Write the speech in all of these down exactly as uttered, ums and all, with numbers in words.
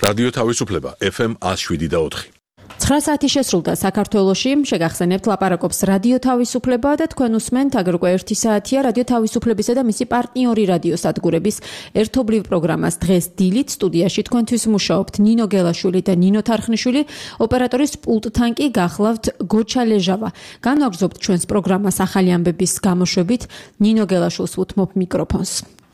რადიო თავისუფლება ეფ ემ one oh seven და four. ცხრა საათი შესრულდა საქართველოში, შეგახსენებთ ლაპარაკობს რადიო თავისუფლება და თქვენ უსმენთ აგერ უკვე ერთი საათია რადიო თავისუფლებისა და მისი პარტნიორი რადიო სადგურების ერთობლივ პროგრამას დღეს დილით სტუდიაში თქვენთვის მუშაობთ ნინო გელაშვილი და ნინო თარხნიშვილი, ოპერატორის პულტთან კი გახლავთ გოჩა ლეჟავა. განვაგრძობთ ჩვენს პროგრამას ახალი ამბების გამოშვებით, ნინო გელაშვილს უთმობ მიკროფონს.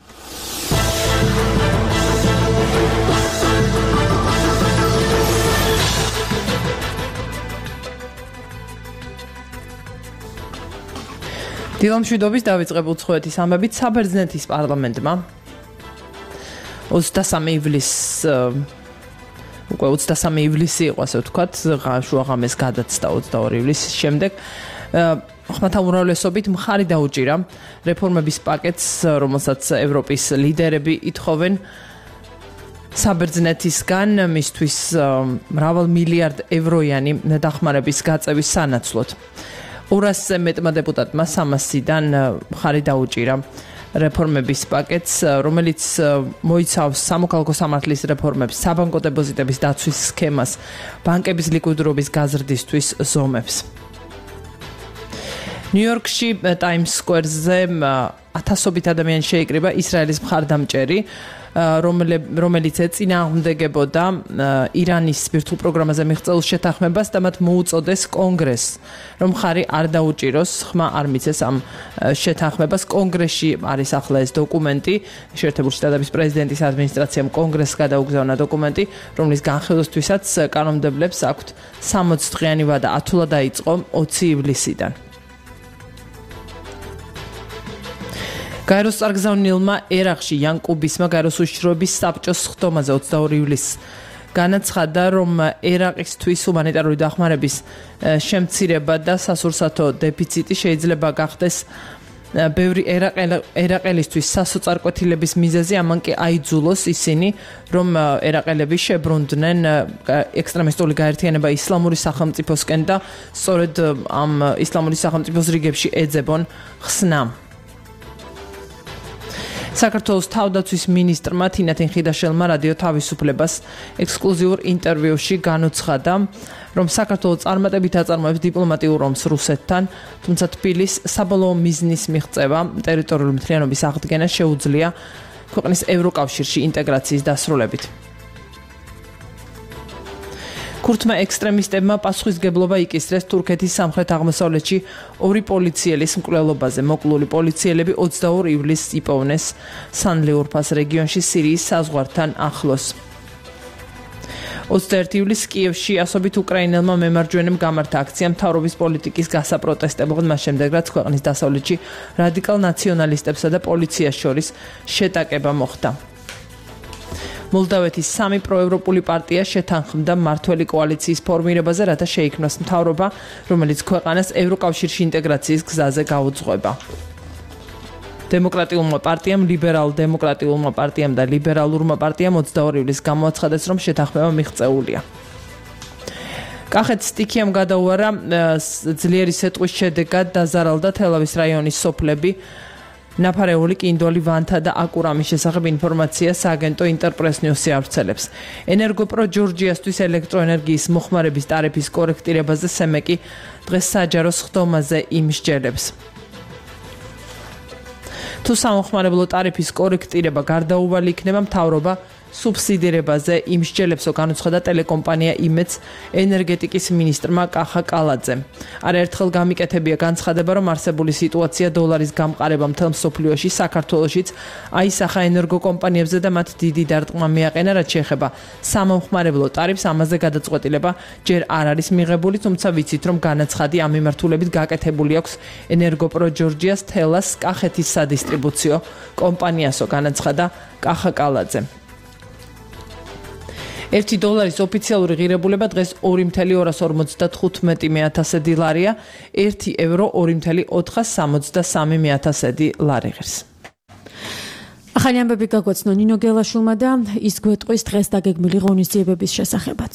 დილამშვიდობის დავიწყებ უცხოეთის ამბებით. საბერძნეთის პარლამენტმა ოცდასამი ივლისს უკვე ოცდასამი ივლისი იყო, ასე ვთქვათ, შუაღამეს გადაცდა ოცდაორი ივლისის შემდეგ ხმათა უმრავლესობით მხარი დაუჭირა რეფორმების პაკეტს, რომელსაც ევროპის ლიდერები ითხოვენ საბერძნეთისგან მისთვის მრავალ მილიარდ ევროიანი დახმარების გაწევის სანაცვლოდ. ორასზე მეტმა დეპუტატმა სამასიდან მხარი დაუჭირა რეფორმების პაკეტს, რომელიც მოიცავს სამოქალაქო სამართლის რეფორმებს, საბანკო დეპოზიტების დაცვის სქემას, ბანკების ლიკვიდირების გაზრდისთვის ზომებს. ნიუ-იორკში ტაიმს სკვერზე ათასობით ადამიანი შეიკრიბა ისრაელის მხარდამჭერი, რომელიც ეწინააღმდეგებოდა ირანის ბირთვულ პროგრამაზე მიღწეულ შეთანხმებას და მათ მოუწოდეს კონგრესს, რომ მხარი არ დაუჭიროს, ხმა არ მიცეს ამ შეთანხმებას. კონგრესში არის ახლა ეს დოკუმენტი, შეერთებული შტატების პრეზიდენტის ადმინისტრაციამ კონგრესს გადაუგზავნა დოკუმენტი, რომლის განხილვისთვისაც კანონმდებლებს აქვთ სამოცი დღიანი ვადა, ათულად დაიწყო ოცი ივლისიდან. გაეროს წარგზავნილმა ერაყში იან კუბისმა გაეროს უშიშროების საბჭოს სხდომაზე ოცდაორი ივლისს განაცხადა, რომ ერაყისთვის ჰუმანიტარული დახმარების შემცირება და სასურსათო დეფიციტი შეიძლება გახდეს ბევრი ერაყელისთვის სასოწარკვეთილების მიზეზი, ამან კი აიძულოს ისინი, რომ ერაყელები შებრუნდნენ ექსტრემისტული გაერთიანება ისლამური სახელმწიფოსკენ და სწორედ ამ ისლამური სახელმწიფოს რიგებში ეძებონ ხსნა. საქართველოს თავდაცვის მინისტრმა თინათინ ხიდაშელმა რადიო თავისუფლებას ექსკლუზიურ ინტერვიუში განუცხადა, რომ საქართველოს წარმატებით აწარმოებს დიპლომატიურ ომს რუსეთთან, თუმცა თბილის საბოლოო მიზნის მიღწევა, ტერიტორიული მთლიანობის აღდგენა შეუძლია ქვეყნის ევროკავშირში ინტეგრაციის დასრულებით. ქურთმა ექსტრემისტებმა პასუხისგებლობა იკისრეს თურქეთის სამხრეთ აღმოსავლეთში ორი პოლიციელის მკვლელობაზე. მოკლული პოლიციელები ოცდაორი ივლისს იპოვნეს სანლიურფას რეგიონში სირიის საზღვართან ახლოს. ოცდაერთი ივლისს კიევში ასობით უკრაინელმა მემარჯვენემ გამართა აქცია მთავრობის პოლიტიკის გასაპროტესტებლად, მას შემდეგ რაც ქვეყნის დასავლეთში რადიკალ ნაციონალისტებსა და პოლიციას შორის შეტაკება მოხდა. მოლდავეთის სამი პროევროპული პარტია შეთანხმდა მმართველი კოალიციის ფორმირებაზე, რათა შეიქმნას მთავრობა, რომელიც ქვეყანას ევროკავშირში ინტეგრაციის გზაზე გაუძღვება. დემოკრატიულმა პარტიამ, ლიბერალ-დემოკრატიულმა პარტიამ და ლიბერალურმა პარტიამ ოცდაორი ივლისს გამოაცხადეს, რომ შეთანხმება მიღწეულია. კახეთის სტიქიამ გადაუარა ძლიერი სეტყვის შედეგად დაზარალდა თელავის რაიონის სოფლები. ნაფარეული კინდვალი ვანთა და აკურამის შესახებ ინფორმაცია სააგენტო ინტერპრეს ნიუსი ავრცელებს. ენერგოპრო ჯორჯიასთვის ელექტროენერგიის მოხმარების ტარიფის კორექტირებაზე სემეკი დღეს საჯარო სხდომაზე იმსჯელებს. თუ სამოხმარებლო ტარიფის კორექტირება გარდაუვალი იქნება, მთავრობა სუბსიდირებაზე იმსჯელებსო, განუცხადა ტელეკომპანია იმედს ენერგეტიკის მინისტრმა კახა კალაძემ. არაერთხელ გამიკეთებია განცხადება, რომ არსებული სიტუაცია დოლარის გამყარება მთელ მსოფლიოში, საქართველოშიც აისახა ენერგოკომპანიებზე და მათ დიდი დარტყმა მიაყენა, რაც შეეხება სამომხმარებლო ტარიფს, ამაზე გადაწყვეტილება ჯერ არ არის მიღებული, თუმცა ვიცით, რომ განაცხადი ამ მიმართულებით გაკეთებული აქვს ენერგოპრო ჯორჯიას თელას კახეთის სადისტრიბუციო კომპანიასო, განაცხადა კახა კალაძემ. ერთი დოლარის ოფიციალური ღირებულება დღეს ორი მცდარი ორას ორმოცდათხუთმეტი მეათასედი ლარია, ერთი ევრო ორი მცდარი ოთხას სამოცდასამი მეათასედი ლარი ღირს. ახალი ამბები გაგვაცნო ნინო გელაშვილმა და ის გვეტყვის დღეს დაგეგმილი ღონისძიებების შესახებაც.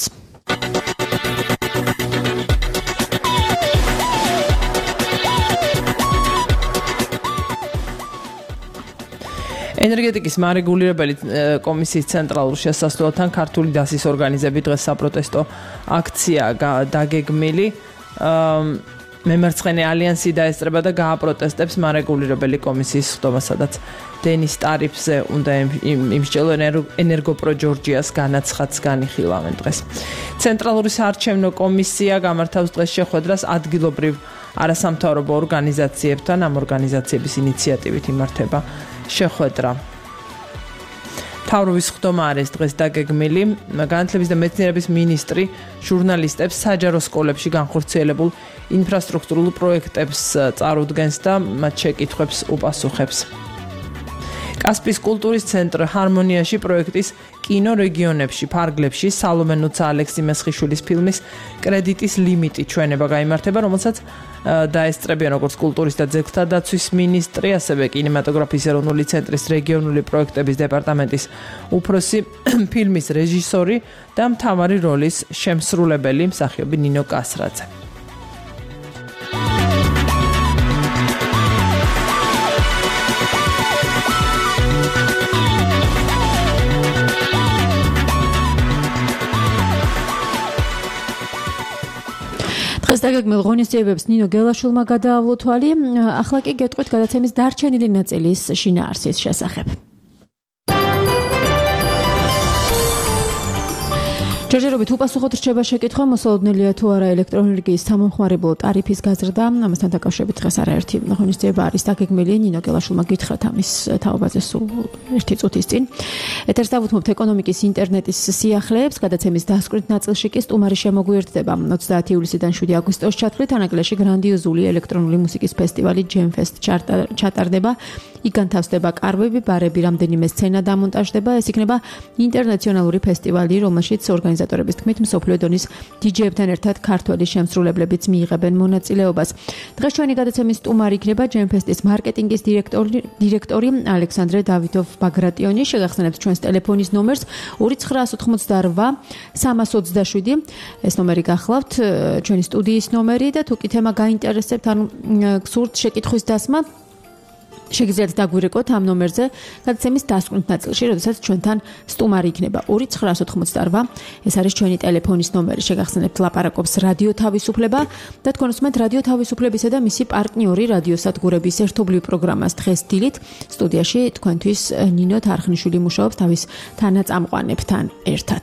ენერგეტიკის მარეგულირებელი კომისიის ცენტრალურ შესასვლელთან ქართული დასის ორგანიზები დღეს საპროტესტო აქცია დაგეგმილი. მემარცხენე ალიანსი დაესწრება და გააპროტესტებს მარეგულირებელი კომისიის ხდომას, სადაც დენის ტარიფზე უნდა იმსჯელო ენერგოპრო ჯორჯიას განაცხადს განიხილავენ დღეს. ცენტრალური საარჩევნო კომისია გამართავს დღეს შეხვედრას ადგილობრივ არასამთავრობო ორგანიზაციებთან, ამ ორგანიზაციების ინიციატივით იმართება შეხვედრა. მთავრობის ხდომა არის დღეს დაგეგმილი. განათლების და მეცნიერების მინისტრი ჟურნალისტებს საჯარო სკოლებში განხორციელებულ ინფრასტრუქტურულ პროექტებს წარუდგენს და მათ შეკითხვებს უპასუხებს. კასპიის კულტურის ცენტრ ჰარმონიაში პროექტის კინო რეგიონებში, ფარგლებში სალომე ნუცა ალექსი მესხიშვილის ფილმის კრედიტის ლიმიტი ჩვენება გაიმართება, რომელსაც დაესწრებიან როგორც კულტურის და ძეგლთა დაცვის მინისტრი, ასევე კინემატოგრაფიის ეროვნული ცენტრის რეგიონული პროექტების დეპარტამენტის უფროსი, ფილმის რეჟისორი და მთავარი როლის შემსრულებელი მსახიობი ნინო კასრაძე. დღეს დაგეგმილ ღონისძიებებს ნინო გელაშვილმა გადაავლო თვალი. ახლა კი გეტყვით გადაცემის დარჩენილი ნაწილის შინაარსის შესახებ. ჯერჯერობით უპასუხოთ რჩება შეკითხვა, მოსალოდნელია თუ არა ელექტროენერგიის სამომხმარებლო ტარიფის გაზრდა. ამასთან დაკავშირებით დღეს არაერთი ღონისძიება არის დაგეგმილი. ნინო გელაშვილმა გითხრათ ამის თაობაზე სულ ერთი წუთის წინ. ეთერს დავუთმობთ ეკონომიკის ინტერნეტის სიახლეებს. გადაცემის დასკვნით ნაწილში კი სტუმარი შემოგვიერთდება ოცდაათი ივლისიდან შვიდი აგვისტოს ჩათვლით ანაგლეში გრანდიოზული ელექტრონული მუსიკის ფესტივალი ჯემფესტ ჩატარდება. იქ განთავსდება კარვები, ბარები, რამდენიმე სცენა დამონტაჟდება. ეს იქნება ინტერნაციონალური ფესტივალი, რომელშიც ორგანიზატორების თქმით მსოფლიო დონის დიჯეებთან ერთად ქართველი შემსრულებლებიც მიიღებენ მონაწილეობას. დღეს ჩვენი გადაცემის სტუმარი იქნება ჯემფესტის მარკეტინგის დირექტორი დირექტორი ალექსანდრე დავიდოვ-ბაგრატიონი. შეგახსენებთ ჩვენს ტელეფონის ნომერს ორი ცხრაასი ოცდაოთხი სამას ოცდაშვიდი. ეს ნომერი გახლავთ, ჩვენი სტუდიის ნომერი და თუ კი თემა გაინტერესებთ, ანუ გსურთ შეკითხვის დასმა, შეგიძლიათ დაგვირეკოთ ამ ნომერზე გადაცემის დასკვნით ნაწილში, როდესაც ჩვენთან სტუმარი იქნება ორი ცხრაასი ოცდაოთხი. ეს არის ჩვენი ტელეფონის ნომერი. შეგახსენებთ, ლაპარაკობს რადიო თავისუფლება და თქვენ უსმენთ რადიო თავისუფლებისა და მისი პარტნიორი რადიოსადგურების ერთობლივ პროგრამას დღეს დილით. სტუდიაში თქვენთვის ნინო თარხნიშვილი მუშაობს თავის თანაწამყვანებთან ერთად.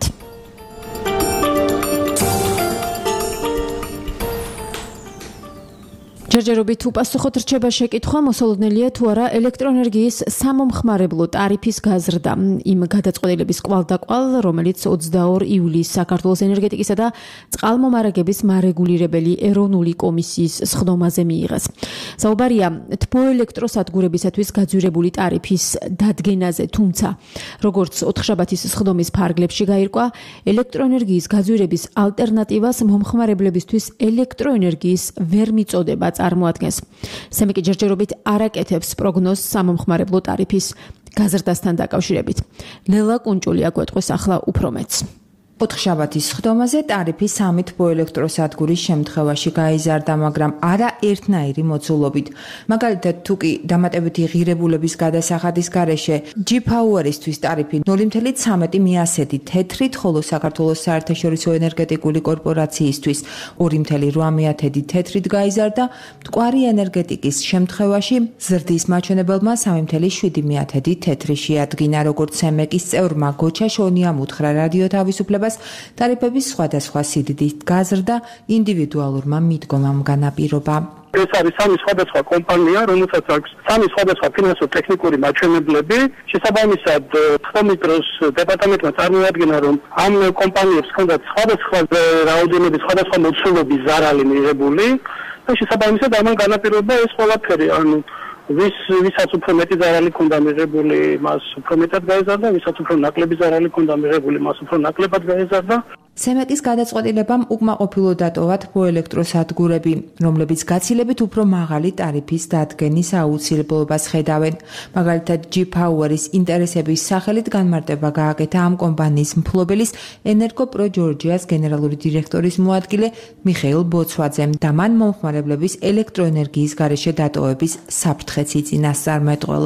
ჯერჯერობით უპასუხოთ რჩება შეკითხვა, მოსალოდნელია თუ არა ელექტროენერგიის სამომხმარებლო ტარიფის გაზრდა. იმ გადაწყვეტილების კვალდაკვალ, რომელიც ოცდაორი ივლისს საქართველოს ენერგეტიკისა და წყალმომარაგების მარეგულირებელი ეროვნული კომისიის სხდომაზე მიიღეს. საუბარია თბოელექტროსადგურებისათვის გაძვირებული ტარიფის დადგენაზე, თუმცა როგორც ოთხშაბათის სხდომის ფარგლებში გაირკვა, ელექტროენერგიის გაძვირების ალტერნატივას მომხმარებლებისთვის ელექტროენერგიის ვერ მიწოდება წარმოადგენს. სემიკი ჯერჯერობით არაკეთებს პროგნოზს სამომხმარებლო ტარიფის გაზრდასთან დაკავშირებით. ლელა კუნჭული აგვეტყვის ახლა უფრო მეც. ოთხშაბათის სხდომაზე ტარიფი სამი თბოელექტროსადგურის შემთხვევაში გაიზარდა, მაგრამ არა ერთნაირი მოცულობით. მაგალითად, თუ კი დამატებითი ღირებულების გადასახადის გარეშე G-Power-ისთვის ტარიფი ნული კoma ცხრამეტი მიასედი თეთრით, ხოლო საქართველოს საერთაშორისო ენერგეტიკული კორპორაციისთვის ორი კoma რვა მიათედი თეთრით გაიზარდა, მტკვარი ენერგეტიკის შემთხვევაში ზრდის მაჩვენებელმა სამი კoma შვიდი მიათედი თეთრი შეადგინა. როგორც სემეკის წევრმა გოჩა შონიამ უთხრა რადიო თავისუფლებას, ტარიფების სხვადასხვა სიდიდით გაზრდა ინდივიდუალურმა მიდგომამ განაპირობა. ეს არის სამი სხვადასხვა კომპანია, რომელსაც აქვს სამი სხვადასხვა ფინანსო-ტექნიკური მაჩვენებლები. შესაბამისად, ხდომის დროს დეპარტამენტმა წარმოადგინა, რომ ამ კომპანიებს ჰქონდათ სხვადასხვა რაოდენობის, სხვადასხვა მოცულობის ზარალი მიღებული და შესაბამისად ამან განაპირობა ეს ყველაფერი, ანუ ვის ვისაც უფრო მეტი ზარალი ქონდა მიღებული, მას უფრო მეტად გაეზარდა, ვისაც უფრო ნაკლები ზარალი ქონდა მიღებული, მას უფრო ნაკლებად გაეზარდა. სემეკის გადაწყვეტილებამ უკმაყოფილო დატოვა თბოელექტროსადგურები, რომლებიც გაცილებით უფრო მაღალი ტარიფის დადგენის აუცილებლობას ხედავენ. მაგალითად, G-Power-ის ინტერესების სახელით განმარტება გააკეთა ამ კომპანიის მფლობელის ენერგოპრო ჯორჯიას გენერალური დირექტორის მოადგილე მიხეილ ბოცვაძემ და მან მომხმარებლების ელექტროენერგიის გარეშე დატოვების საფრთხეც იწინასწარმეტყველა.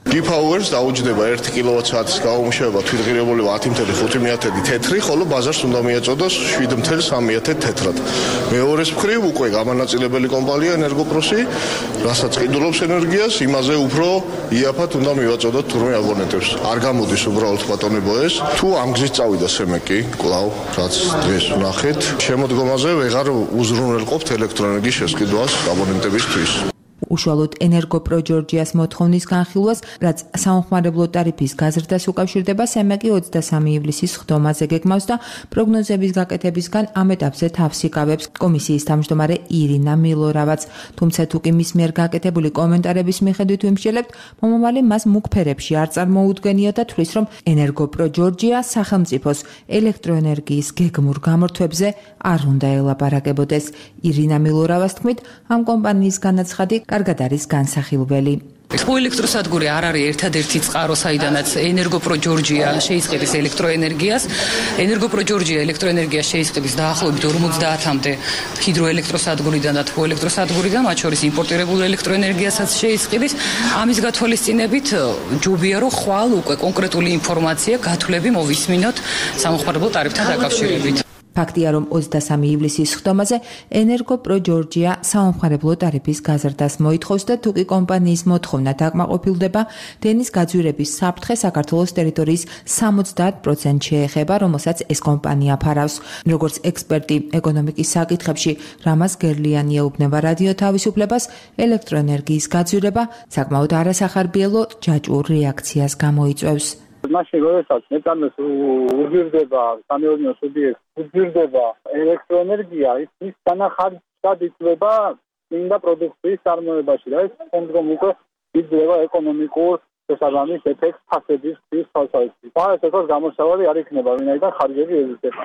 G-Powers დაუჯდება ერთი კილოვატ-საათის გამომუშავება თვითღირებული ათი ათეული ხუთი მეათედი თეთრი, ხოლო ბაზარს უნდა მიაწოდოს შვიდ ათეული სამი მეათედი თეთრად. მეორეს მხრივ უკვე გამანაწილებელი კომპანია ენერგოპროსი, რასაც ყიდულობს ენერგიას, იმაზე უფრო იაფად უნდა მივაწოდოთ თურმე აბონენტებს. არ გამოდის უბრალოდ ბატონებო ეს. თუ ამ გზით წავიდა სემეკი, კვლავ, რაც დღეს ვნახეთ, შემოდგომაზე ვეღარ უზრუნველყოფთ ელექტროენერგიის შესყიდვას აბონენტებისთვის. უშუალოდ ენერგოპრო ჯორჯიას მოთხოვნის განხილვას, რაც საომხმარებლო ტარიფის გაზრდას უკავშირდება, სემეკი ოცდასამი ივლისის ხდომაზე გეგმავს და პროგნოზების გაკეთებისგან ამ ეტაპზე თავს იკავებს კომისიის თავმჯდომარე ირინა მილორავაც. თუმცა თუ კი მის მიერ გაკეთებული კომენტარების მიხედვით ვიმსჯელებთ, მომავალი მას მუქ ფერებში არ წარმოუდგენია და თვლის, რომ ენერგოპრო ჯორჯია სახელმწიფოს ელექტროენერგიის გეგმურ გამართვებზე არ უნდა ელაპარაკებოდეს. ირინა მილორავას თქმით, ამ კომპანიის განაცხადი კარგად არის განსახილველი. ელექტროსადგური არ არის ერთადერთი წყარო, საიდანაც ენერგოპრო ჯორჯია შეისყიდის ელექტროენერგიას. ენერგოპრო ჯორჯია ელექტროენერგიას შეისყიდის დაახლოებით ორმოცდაათამდე ჰიდროელექტროსადგურიდან და თბოელექტროსადგურიდან, მათ შორის იმპორტირებულ ელექტროენერგიასაც შეისყიდის. ამის გათვალისწინებით ჯობია, რომ ხვალ უკვე კონკრეტული ინფორმაცია, გათვლები მოვისმინოთ სამომხმარებლო ტარიფთან დაკავშირებით. ფაქტია, რომ ოცდასამი ივლისის ხდომაზე ენერგოპრო ჯორჯია საომხმარებლო ტარიფის გაზრდას მოითხოვს და თუ კი კომპანიის მოთხოვნა დაკმაყოფილდება, დენის გაძვირების საფრთხე საქართველოს ტერიტორიის სამოცდაათ პროცენტს შეეხება, რომელსაც ეს კომპანია ფარავს. როგორც ექსპერტი ეკონომიკის საკითხებში რამაზ გერლიანი ეუბნება რადიო თავისუფლებას, ელექტროენერგიის გაძვირება საკმაოდ არასახარბიელო ჯაჭვურ რეაქციას გამოიწვევს. მაშინ როდესაც მეტანოს უძირდება სამეურნეო სუბიექტს, უძირდება ელექტროენერგია, ის თანახარჯად იწვება წმინდა პროდუქციის წარმოებაში და ეს შემდგომ უკვე იძლევა ეკონომიკურ შესაბამის ეფექტს ფასების თვალსაზრისით. და ეს එකოს გამოსავალი არ იქნება, ვინაიდან ხარჯები ეზიდება.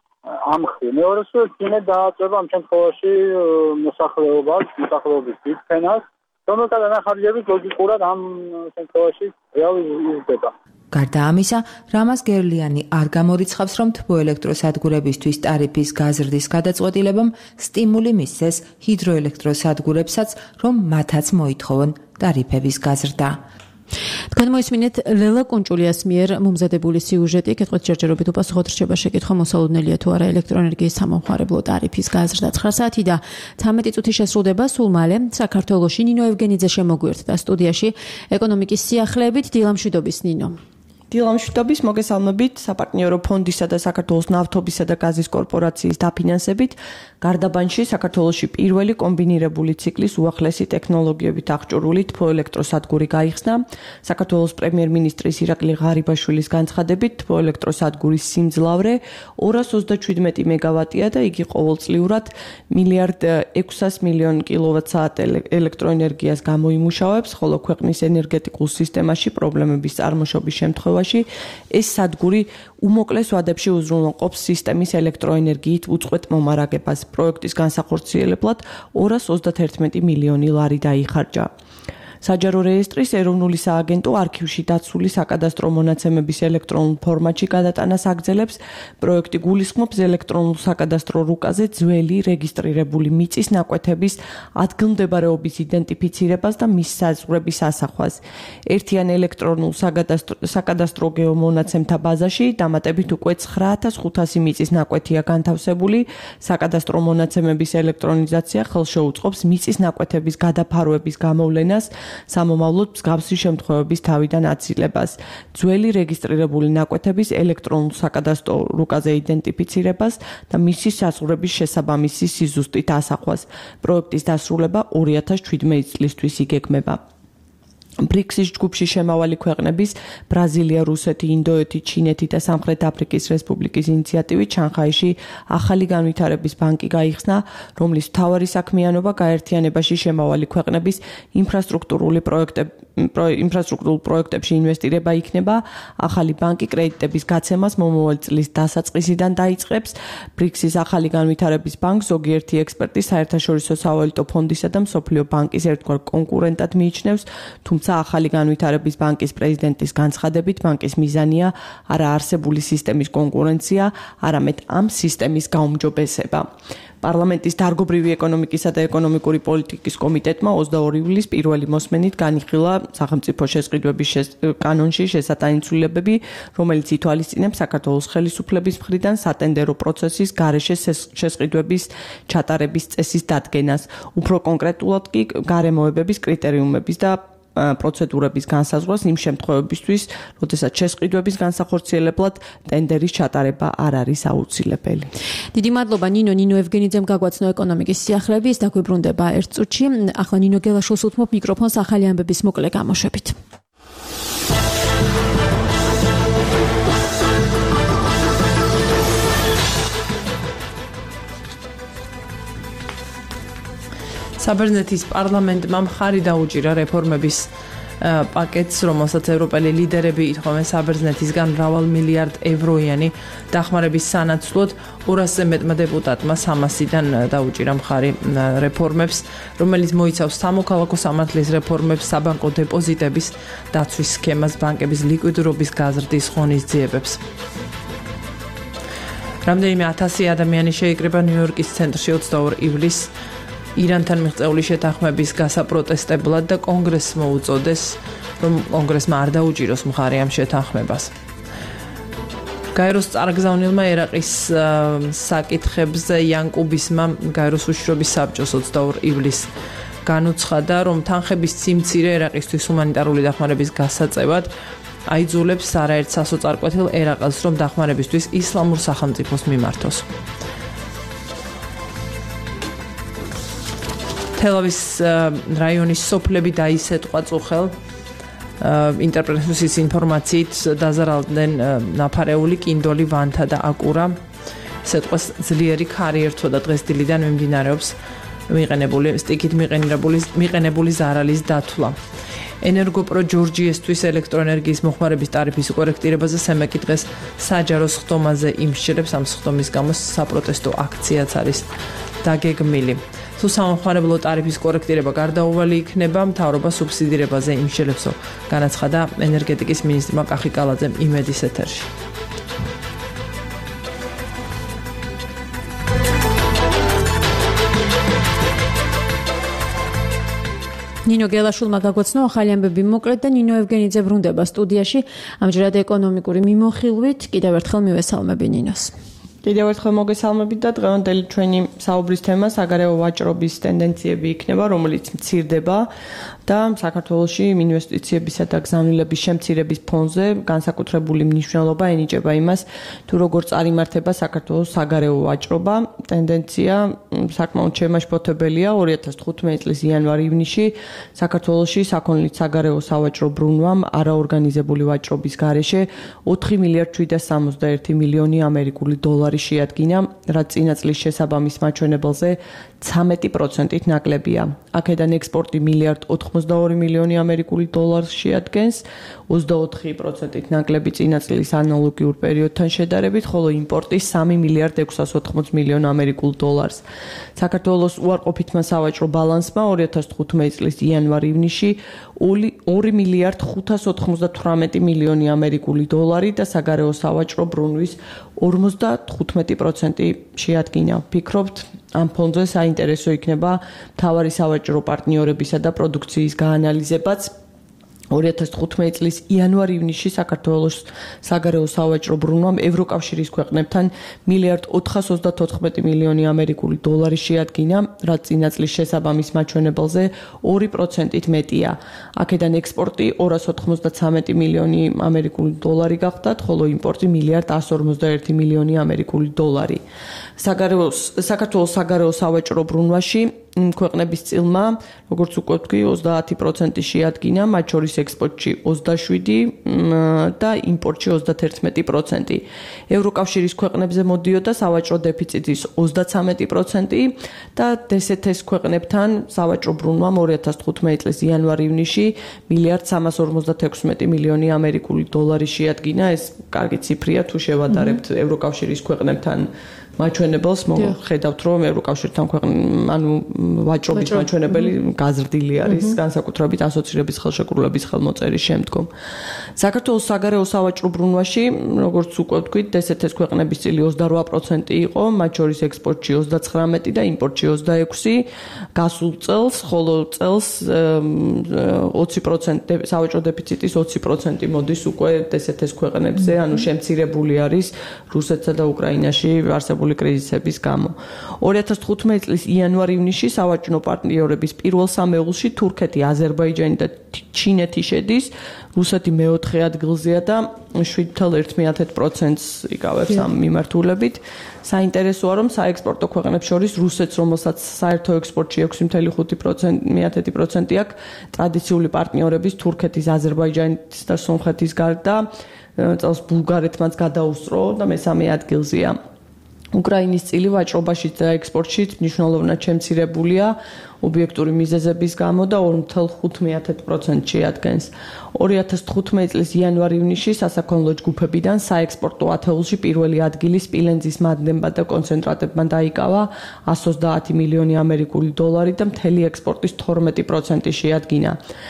ამ ხრი მეორეს წინე დააწება ამ შემთხვევაში მოსახლეობას, მოსახლეობის დიდფენას, რომელთა დანახარჯებით ლოგიკურად ამ შემთხვევაში რეალიზდება. გარდა ამისა, რამაზ გერლიანი არ გამორიცხავს, რომ თბოელექტროსადგურებისთვის ტარიფის გაზრდის გადაწყვეტილებამ სტიმული მისცეს ჰიდროელექტროსადგურებსაც, რომ მათაც მოითხოვონ ტარიფების გაზრდა. თქვენ მოისმინეთ ლელა კუნჭულიას მიერ მომზადებული სიუჟეტი, კითხვით ჯერჯერობით უპასუხოთ რჩება შეკითხვა, მოსალოდნელია თუ არა ელექტროენერგიის სამომხმარებლო ტარიფის გაზრდა. ცხრა საათი და ცამეტი წუთი შესრულდება სულ მალე. საქართველოში ნინო ევგენიძე შემოგვიერთდა სტუდიაში ეკონომიკის სიახლეებით. დილამშვიდობის ნინო. დილამშვიდობის, მოგესალმებით. საპარტნიორო ფონდისა და საქართველოს ნავთობისა და გაზის კორპორაციის დაფინანსებით გარდაბანში საქართველოში პირველი კომბინირებული ციკლის უახლესი ტექნოლოგიებით აღჭურვილი თბოელექტროსადგური გაიხსნა. საქართველოს პრემიერ-მინისტრის ირაკლი ღარიბაშვილის განცხადებით, თბოელექტროსადგურის სიმძლავრე ორას ოცდაშვიდმეტი მეგავატია და იგი ყოველწლიურად მილიარდ ექვსას მილიონ კილოვატ-საათ ელექტროენერგიას გამოიმუშავებს, ხოლო ქვეყნის ენერგეტიკულ სისტემაში პრობლემების წარმოშობის შემთხვევაში ეს სადგური უმოკლეს ვადებში უზრუნველყოფს სისტემის ელექტროენერგიით უწყვეტ მომარაგებას. პროექტის განსახორციელებლად ორას ოცდაათერთმეტი მილიონი ლარი დაიხარჯა. საჯარო რეესტრის ეროვნული სააგენტო არქივში დაცული საკადასტრო მონაცემების ელექტრონულ ფორმატში გადატანას აგრძელებს. პროექტი გულისხმობს ელექტრონულ საკადასტრო რუკაზე ძველი რეგისტრირებული მიწის ნაკვეთების ადგილმდებარეობის იდენტიფიცირებას და მის საზღვრების ასახვას. ერთიან ელექტრონულ საკადასტრო გეომონაცემთა ბაზაში დამატებით უკვე ცხრა ათას ხუთასი მიწის ნაკვეთია განთავსებული. საკადასტრო მონაცემების ელექტრონიზაცია ხელშეუწყობს მიწის ნაკვეთების გადაფარვების გამოვლენას, სამომავლოდ მსგავსი შემთხვევების თავიდან აცილებას, ძველი რეგისტრირებული ნაკვეთების ელექტრონულ საკადასტრო რუკაზე იდენტიფიცირებას და მისი საზღვრების შესაბამისი სიზუსტით ასახვას. პროექტის დასრულება ორი ათას შვიდმეტი წლისთვის იგეგმება. ბრიქსის ჯგუფში შემავალი ქვეყნების ბრაზილია, რუსეთი, ინდოეთი, ჩინეთი და სამხრეთ აფრიკის რესპუბლიკის ინიციატივით შანხაიში ახალი განვითარების ბანკი გაიხსნა, რომლის მთავარი საქმიანობა გაერთიანებაში შემავალი ქვეყნების ინფრასტრუქტურული პროექტები ინფრასტრუქტურულ პროექტებში ინვესტირება იქნება. ახალი ბანკი კრედიტების გაცემას მომავალ წლის დასაწყისიდან დაიწყებს. ბრიქსის ახალი განვითარების ბანკს ზოგიერთი ექსპერტი საერთაშორისო სავალუტო ფონდისა და მსოფლიო ბანკის ერთგვარ კონკურენტად მიიჩნევს, თუმცა თუმცა ახალი განვითარების ბანკის პრეზიდენტის განცხადებით ბანკის მიზანია არა არსებული სისტემის კონკურენცია, არამედ ამ სისტემის გაუმჯობესება. პარლამენტის დარგობრივი ეკონომიკისა და ეკონომიკური პოლიტიკის კომიტეტმა ოცდაორი ივლისს პირველი მოსმენით განიხილა სახელმწიფო შესყიდვების კანონში შესატანცულებები, რომელიც ითვალისწინებს საქართველოს ხელისუფლების მხრიდან სატენდერო პროცესის გარეშე შესყიდვების ჩატარების წესის დადგენას, უფრო კონკრეტულად კი გარემოებების კრიტერიუმების და პროცედურების განსაზღვრას იმ შემთხვევებისთვის, როდესაც შესყიდვების განსახორციელებლად ტენდერის ჩატარება არ არის აუცილებელი. დიდი მადლობა ნინო ნინო ევგენიძემ გაგვაცნო ეკონომიკის სიახლეები, ის დაგვიბრუნდება ერთ წუთში. ახლა ნინო გელაშვილს უთმობ მიკროფონს ახალი ამბების მოკლე გამოშვებით. საბერძნეთის პარლამენტმა მხარი დაუჭირა რეფორმების პაკეტს, რომელსაც ევროპელი ლიდერები ითხოვენ საბერძნეთისგან მრავალ მილიარდ ევროიანი დახმარების სანაცვლოდ. ორასზე მეტმა დეპუტატმა სამასიდან დაუჭირა მხარი რეფორმებს, რომელიც მოიცავს სამოქალაქო სამართლის რეფორმებს, საბანკო დეპოზიტების დაცვის სქემას, ბანკების ლიკვიდურობის გაზრდის ღონისძიებებს. რამდენიმე ათასი ადამიანი შეიკრიბა ნიუ-იორკის ცენტრში ოცდაორი ივლისს ირანთან მიღწეული შეთანხმების გასაპროტესტებლად და კონგრესმა უწოდეს, რომ კონგრესმა არ დაუჭიროს მხარი ამ შეთანხმებას. გაეროს წარგზავნილმა ერაყის საკითხებზე იან კუბისმა გაეროს უშიშროების საბჭოს ოცდაორი ივლისს განუცხადა, რომ თანხების სიმცირე ერაყისთვის ჰუმანიტარული დახმარების გასაწევად აიძულებს არაერთ სასოწარკვეთილ ერაყელს, რომ დახმარებისთვის ისლამურ სახელმწიფოს მიმართოს. თელავის რაიონის სოფლები დაისეტყვა წუხელ ინტერპრეტაციის ინფორმაციით დაზარალდნენ ნაფარეული, კინდოლი, ვანთა და აკურა. სეტყვას ძლიერი ქარი ერთვა და დღეს დილიდან მიმდინარეობს მიყენებული სტიქით მიყენებული მიყენებული ზარალის დათვლა. ენერგოპრო ჯორჯიესთვის ელექტროენერგიის მოხმარების ტარიფის კორექტირებაზე სემეკი დღეს საჯარო სხდომაზე იმსჯელებს. ამ სხდომის გამო საპროტესტო აქციაც არის დაგეგმილი. თუ სამხმარებლო ტარიფის კორექტირება გარდაუვალი იქნება, მთავრობა სუბსიდირებაზე იმსჯელებსო, განაცხადა ენერგეტიკის მინისტრმა კახი კალაძემ იმედის ეთერში. ნინო გელაშვილმა გაგვაცნო ახალი ამბები მოკლედ და ნინო ევგენიძე ბრუნდება სტუდიაში. ამჯერად ეკონომიკური მიმოხილვით კიდევ ერთხელ მივესალმები ნინოს. კიდევ ერთხელ მოგესალმებით და დღევანდელი ჩვენი საუბრის თემა საგარეო ვაჭრობის ტენდენციები იქნება, რომელიც მცირდება და საქართველოში ინვესტიციებისა და გზავნილების შემცირების ფონზე განსაკუთრებული მნიშვნელობა ენიჭება იმას, თუ როგორ წარიმართება საქართველოს საგარეო ვაჭრობა. ტენდენცია საკმაოდ შემაშფოთებელია. ორი ათას თხუთმეტი წლის იანვარ-ივნისში საქართველოში საქონლით საგარეო სავაჭრო ბრუნვამ არაორგანიზებული ვაჭრობის გარეშე ოთხი მილიარდი შვიდას სამოცდაერთი მილიონი ამერიკული დოლარი შეადგინა, რაც წინა წლის შესაბამის მაჩვენებელზე ცამეტი პროცენტით ნაკლებია. აქედან ექსპორტი მილიარდ ოთხმოცდაორი მილიონი ამერიკული დოლარს შეადგენს, ოცდაოთხი პროცენტით ნაკლები წინა წლის ანალოგიურ პერიოდთან შედარებით, ხოლო იმპორტი სამი მილიარდ ექვსასოთხმოცი მილიონი ამერიკულ დოლარს. საქართველოს უარყოფითმა სავაჭრო ბალანსმა ორი ათას თხუთმეტი წლის იანვარ-ივნისში ორი მილიარდ ხუთას ოთხმოცდათვრამეტი მილიონი ამერიკული დოლარი და საგარეო სავაჭრო ბრუნვის ორმოცდათხუთმეტი პროცენტი შეადგინა. ფიქრობთ, ამ ფონზე საინტერესო იქნება მთავარი სავაჭრო პარტნიორებისა და პროდუქციის გაანალიზებაც. ორი ათას თხუთმეტი წლის იანვარ-ივნისში საქართველოს საგარეო სავაჭრო ბრუნვამ ევროკავშირის ქვეყნებთან მილიარდ ოთხას ოცდათოთხმეტი მილიონი ამერიკული დოლარი შეადგინა, რაც წინა წლის შესაბამის მაჩვენებელზე ორი პროცენტით მეტია. აქედან ექსპორტი ორას ოთხმოცდაცამეტი მილიონი ამერიკული დოლარი გახდათ, ხოლო იმპორტი მილიარდ ასს ორმოცდაერთი მილიონი ამერიკული დოლარი. საქართველოს საგარეო სავაჭრო ბრუნვაში ქვეყნების წილმა, როგორც უკვე ვთქვი, ოცდაათი პროცენტი შეადგინა, მათ შორის ექსპორტში ოცდაშვიდი და იმპორტში ოცდათერთმეტი პროცენტი. ევროკავშირის ქვეყნებზე მოდიოდა სავაჭრო დეფიციტის ოცდაცამეტი პროცენტი და დსთ-ს ქვეყნებთან სავაჭრო ბრუნვამ ორი ათას თხუთმეტი წლის იანვარ-ივნისში მილიარდ სამას ორმოცდათექვსმეტი მილიონი ამერიკული დოლარი შეადგინა. ეს კარგი ციფრია, თუ შევადარებთ ევროკავშირის ქვეყნებთან მაჩვენებელს ხედავთ, რომ ევროკავშირთან ქვეყნ ანუ ვაჭრობის მაჩვენებელი გაზრდილი არის განსაკუთრებით ასოცირების ხელშეკრულების ხელმოწერის შემდგომ. საქართველოს საგარეო სავაჭრო ბრუნვაში, როგორც უკვე ვთქვით, დსთ-ის ქვეყნების წილი ოცდარვა პროცენტი იყო, მათ შორის ექსპორტში ოცდაცხრამეტი და იმპორტში ოცდაექვსი, გასულ წელს, ხოლო წელს ოცი პროცენტი სავაჭრო დეფიციტის ოცი პროცენტი მოდის უკვე დსთ-ის ქვეყნებზე, ანუ შემცირებული არის რუსეთსა და უკრაინაში არსებული კრიზისების გამო. ორი ათას თხუთმეტი წლის იანვარ-ივნისში სავაჭრო პარტნიორების პირველ სამეულში თურქეთი, აზერბაიჯანი და ჩინეთი შედის, რუსეთი მეოთხე ადგილზეა და შვიდ ათეული პროცენტს იკავებს ამ მიმართულებით. საინტერესოა, რომ საექსპორტო ქვეყნებს შორის რუსეთს, რომელსაც საერთო ექსპორტში ექვსი ათეული ხუთი პროცენტი აქვს, ტრადიციული პარტნიორების თურქეთის, აზერბაიჯანის და სომხეთის გარდა წელს ბულგარეთმაც გადაუსწრო და მესამე ადგილზეა. უკრაინის წილი ვაჭრობაში და ექსპორტში მნიშვნელოვნად შემცირებულია ობიექტური მიზეზების გამო და ორი ათეული ხუთი პროცენტი შეადგენს. ორი ათას თხუთმეტი წლის იანვარ-ივნისში სასაქონლო ჯგუფებიდან საექსპორტო ათეულში პირველი ადგილი სპილენძის მადნებმა და კონცენტრატებმა დაიკავა εκατს ოცდაათი მილიონი ამერიკული დოლარი და მთელი ექსპორტის თორმეტი პროცენტი შეადგინა.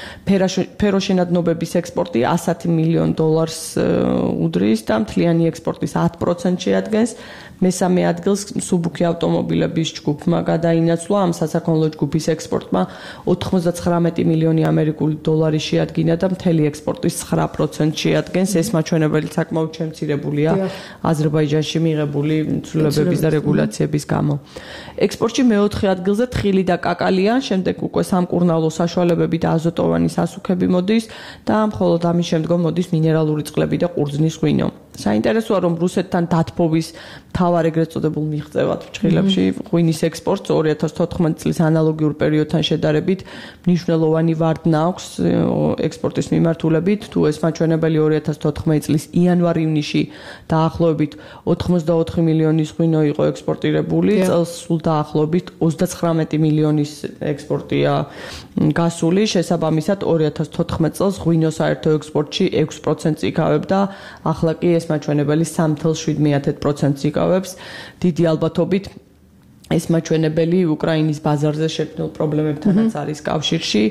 ფეროშენადნობების ექსპორტი εκατი მილიონ დოლარს უდრის და მთლიანი ექსპორტის ათი პროცენტი შეადგენს. მესამე ადგილს მსუბუქი ავტომობილების ჯგუფმა გადაინაცვლა, ამ სასაქონლო ჯგუფის ექსპორტმა ოთხმოცდაცხრამეტი მილიონი ამერიკული დოლარი შეადგინა და მთელი ექსპორტის ცხრა პროცენტი შეადგენს. ეს მაჩვენებელი საკმაოდ შემცირებულია აზერბაიჯანში მიღებული ცვლილებების და რეგულაციების გამო. ექსპორტში მეოთხე ადგილზე თხილი და კაკალია, შემდეგ უკვე სამკურნალო საშუალებები და აზოტოვანი სასუქები მოდის და მხოლოდ ამის შემდგომ მოდის მინერალური წყლები და ყურძნის ღვინო. საინტერესოა, რომ რუსეთთან დათბობის მთავარ ეგრეთ წოდებულ მიღწევად ფრჩხილებში ღვინის ექსპორტს ორი ათას თოთხმეტი წლის ანალოგიურ პერიოდთან შედარებით მნიშვნელოვანი ვარდნა აქვს ექსპორტის მიმართულებით. თუ ეს მაჩვენებელი ორი ათას თოთხმეტი წლის იანვარ-ივნისში დაახლოებით ოთხმოცდაოთხი მილიონის ღვინო იყო ექსპორტირებული, წელს სულ დაახლოებით ოცდაცხრამეტი მილიონის ექსპორტია გასული. შესაბამისად ორი ათას თოთხმეტი წელს ღვინო საერთო ექსპორტში ექვსი პროცენტს იკავებდა, ახლა კი ეს მაჩვენებელი სამი ათეული შვიდ პროცენტს იკავებს. დიდი ალბათობით ეს მაჩვენებელი უკრაინის ბაზარზე შექმნილ პრობლემებთანაც არის კავშირში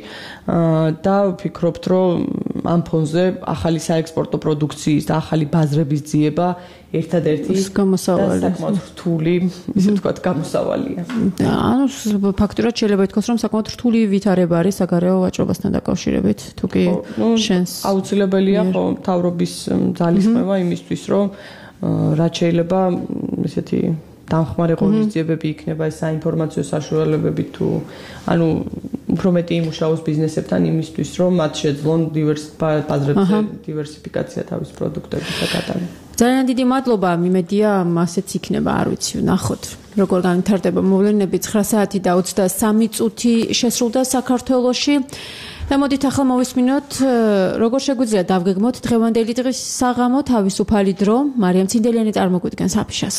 და ვფიქრობთ, რომ ამ ფონზე ახალი საექსპორტო პროდუქციის და ახალი ბაზრების ძიება ერთადერთი საკმაოდ რთული, ისე ვთქვათ, გამოსავალია. ანუ ფაქტურად შეიძლება ითქვას, რომ საკმაოდ რთული ვითარება არის საგარეო ვაჭრობასთან დაკავშირებით, თუ კი შენს აუცილებელია ხო მთავრობის ძალისხმევა იმისთვის, რომ რაც შეიძლება ესეთი დამხმარე ღონისძიებები იქნება ეს საინფორმაციო საშუალებები თუ ანუ უფრო მეტი იმუშაოს ბიზნესებთან იმისთვის რომ მათ შეძლონ ბაზრებზე დივერსიფიკაცია თავის პროდუქტებისა გატანა. ძალიან დიდი მადლობა, მიმედია ასეც იქნება, არ ვიცი, ვნახოთ როგორ განვითარდება მოვლენები. ცხრა საათი და ოცდასამი წუთი შესრულდა საქართველოში. და მოდით ახლა მოვისმინოთ, როგორ შეგვიძლია დავგეგმოთ დღევანდელი დღის საღამო თავისუფალი დრო. მარიამ ცინდელიანი წარმოგვიდგენს აფიშას.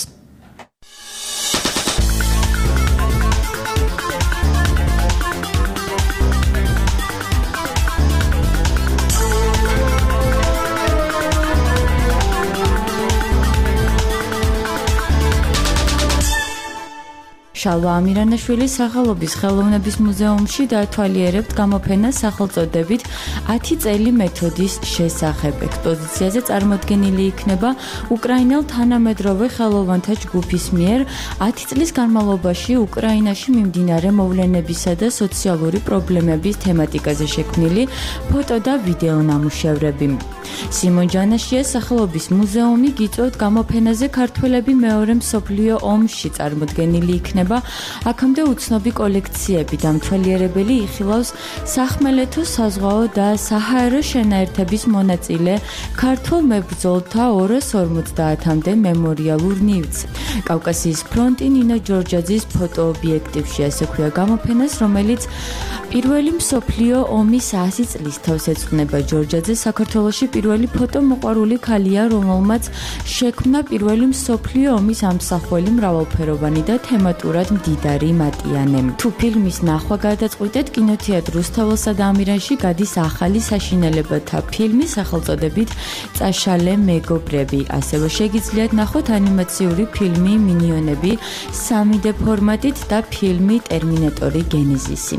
შალვა ამირანაშვილი სახელობის ხელოვნების მუზეუმში დაათვალიერებთ გამოფენას სახელწოდებით ათი წელი მეთოდის შესახებ. ექსპოზიციაზე წარმოდგენილი იქნება უკრაინელ თანამედროვე ხელოვანთა ჯგუფის მიერ ათი წლის განმავლობაში უკრაინაში მიმდინარე მოვლენებისა და სოციალური პრობლემების თემატიკაზე შექმნილი ფოტო და ვიდეო ნამუშევრები. სიმონ ჯანაშიას სახელობის მუზეუმი გიწევთ გამოფენაზე ქართველები მეორე მსოფლიო ომში წარმოდგენილი იქნება აქამდე უცნობი კოლექციები და მთლიერებელი იხილავს სახმელეთო საზღვაო და საჰაერო შენაერთების მონაწილე ქართულ მებრძოლთა ორას ორმოცდაათამდე მემორიალურ ნივთს. კავკასიის ფრონტი ნინო ჯორჯაძის ფოტოობიექტივში ასე ქვია გამოფენას, რომელიც პირველი მსოფლიო ომის ასი წლის თავს ეძღვნება. ჯორჯაძე საქართველოში პირველი ფოტომოყვარული ქალია, რომელმაც შექმნა პირველი მსოფლიო ომის ამსახველი მრავალფეროვანი და თემატურად ნახევრად მდიდარი მატიანე. თუ ფილმის ნახვა გადაწყვიტეთ, კინოთეატრ რუსთაველსა და ამირანში გადის ახალი საშინელებათა ფილმი სახელწოდებით წაშალე მეგობრები. ასევე შეგიძლიათ ნახოთ ანიმაციური ფილმი მინიონები სამი დე ფორმატით და ფილმი ტერმინატორი გენეზისი.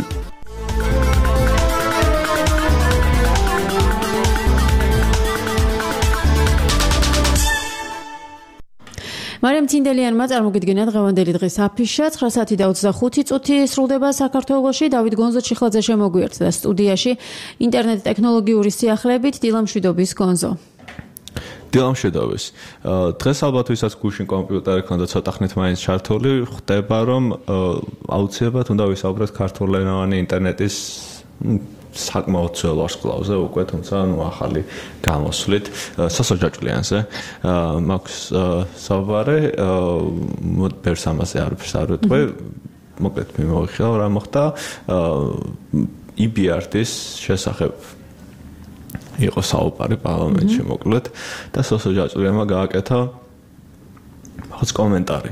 მარიამ ცინდელიანმა წარმოგიდგენა დღევანდელი დღის აფიშა. ცხრა საათი და ოცდახუთი წუთი სრულდება საქართველოში. დავით გონზო-ჩიხლაძე შემოგვიერთდა სტუდიაში ინტერნეტ ტექნოლოგიური სიახლეებით. დილამშვიდობის გონზო. დილამშვიდობის. დღეს ალბათ ვისაც გუშინ კომპიუტერი ქონდა ცოტა ხნით მაინც ჩართული, ხდება რომ აუცილებლად უნდა ვისაუბროთ ქართულენოვანი ინტერნეტის საკმაოდ ძველ ვარსკვლავზე უკვე, თუმცა ნუ ახალი გამოსვლით სასოჯაჭვლიანზე მაქვს საუბარი, ბევრს ამაზე არაფერს არ ვიტყვი, მოკლედ მიმოვიხილავ რა მოხდა ი ბი არ დის შესახებ იყო საუბარი პარლამენტში მოკლედ და სასოჯაჭვლიანმა გააკეთა რაღაც კომენტარი.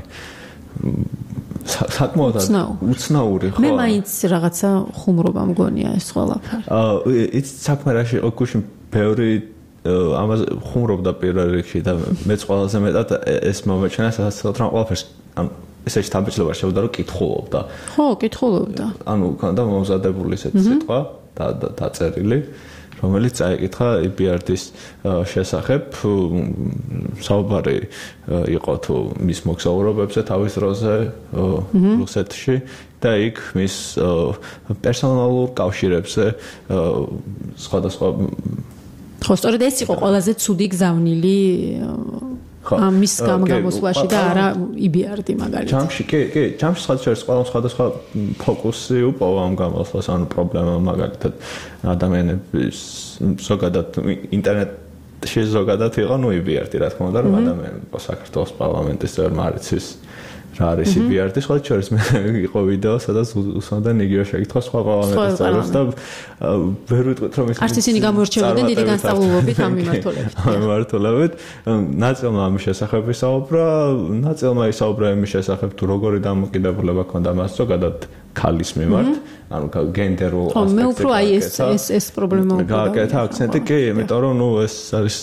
საკმაოდ უცნაური ხო? მე მაინც რაღაცა ხუმრობა მგონია ეს ყველაფერი. აა ის საქმერაში იყო გუშინ ბევრი ამაზე ხუმრობდა პირველ რიგში და მეც ყველაზე მეტად ეს მომეჩვენა სადაც რომ ყველაფერს ანუ ესეც თამბეჭდილობაში შევდა რომ კითხულობდა. ხო, კითხულობდა. ანუ ქონდა მომზადებული ესეთი სიტყვა და დაწერილი რომელიც წაიკითხა ი ბი არ დის შესახებ საუბარი იყო თუ მის მოგზაურობებზე თავის დროზე რუსეთში და იქ მის პერსონალურ კავშირებზე სხვადასხვა ხო სწორედ ეს იყო ყველაზე ცუდი გზავნილი ამის გამოსვლაში და არა ი ბი არ დი მაგალითად. ჯამში კი, კი, ჯამში სხვადასხვა სხვადასხვა ფოკუსი უპოვა ამ გამოსვლას, ანუ პრობლემა მაგალითად ადამიანების ზოგადად ინტერნეტში ზოგადად იყო ნუ ი ბი არ დი რა თქმა უნდა, რომ ადამიანები საქართველოს პარლამენტის წევრმა არ იცის რა არის ი ბი არ დი, სხვა შორის მე იყო ვიდეო, სადაც უსმენდნენ იგივე შეკითხვას სხვა პარლამენტის წევრებს და ვერ ვიტყვით რომ ის არც ისინი გამოირჩეოდნენ დიდი განსწავლულობით ამ მიმართულებით. ამ მიმართულებით ნაწილმა ამის შესახებ ისაუბრა, ნაწილმა ისაუბრა იმის შესახებ თუ როგორი დამოკიდებულება ქონდა მას ზოგადად ქალის მიმართ, ანუ გენდერულ ასპექტზე. ხო, მე უფრო აი ეს ეს ეს პრობლემა უკვე გააკეთა აქცენტი კი, იმიტომ რომ ნუ ეს არის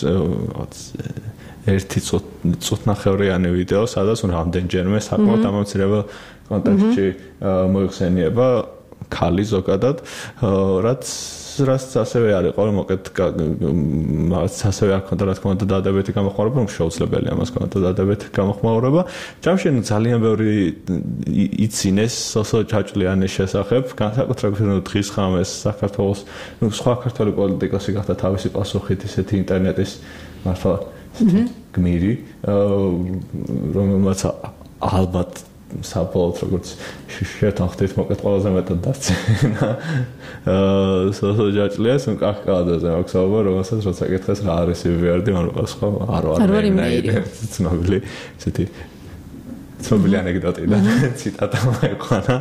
ერთი წუთნახევრიანი ვიდეო, სადაც რამდენჯერმე საკმაოდ ამომცირებელ კონტექსტში მოიხსენიება ქალი ზოგადად, რაც რაც ასევე არ იყო, მოკლედ მას ასევე არ ქონდა რა თქმა უნდა დადებითი გამოხმაურება, რომ შეუძლებელია მას ქონდა დადებითი გამოხმაურება. ჯამში ძალიან ბევრი იცინეს სასოჯაჭვლიანის შესახებ, განსაკუთრებით დღის ხამეს საქართველოს სხვა ქართული პოლიტიკოსი გახდა თავისი პასუხით ისეთი ინტერნეტის მართლა გმირი, რომელმაც ალბათ საბოლოოდ როგორც შეთანხმდით მოკლედ ყველაზე მეტად დასწინა სასოჯაჭვლიას კახკალაძეზე მაქვს საუბარი, რომელსაც როცა კითხეს რა არის ი ბი არ დი, ანუ სხვა არ ვარ მე ცნობილი ესეთი ცნობილი ანეკდოტი და ციტატა მოეყვანა.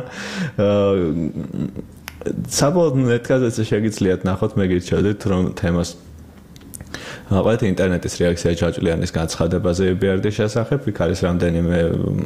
საბოლოოდ ნეტგაზეთზე შეგიძლიათ ნახოთ, მე გირჩევდით რომ თემას ალბათ ინტერნეტის რეაქცია ჯაჭვლიანის განცხადებაზე ი ბი არ დის შესახებ, იქ არის რამდენიმე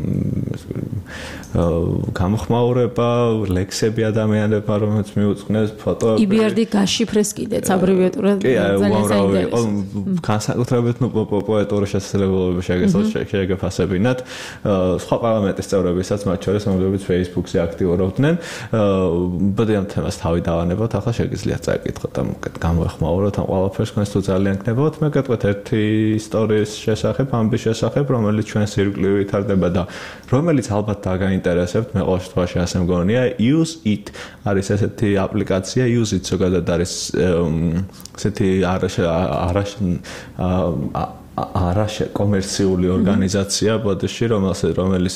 გამოხმაურება, ლექსები ადამიანებმა, რომელიც მიუძღვნეს ფოტოები. ი ბი არ დი გაშიფრეს კიდეც აბრევიატურად ძალიან საინტერესო. განსაკუთრებით ნუ პოეტური შესაძლებლობები შეგეფასებინათ. სხვა პარლამენტის წევრებისაც, მათ შორის რომლებიც Facebook-ზე აქტიურობდნენ, ბოდი ამ თემას თავი დავანებოთ, ახლა შეგიძლიათ წაიკითხოთ და გამოეხმაუროთ ამ ყველაფერს, თქვენს თუ ძალიან გნებავთ. მე გეტყვით ერთი ისტორიის შესახებ, ამბის შესახებ, რომელიც ჩვენს ირგვლივ ვითარდება და რომელიც ალბათ დაგაინტერესებთ, მე ყოველ შემთხვევაში ასე მგონია, Use It არის ესეთი აპლიკაცია, Use It ზოგადად არის ესეთი არა არა კომერციული ორგანიზაცია ბოდიში, რომელიც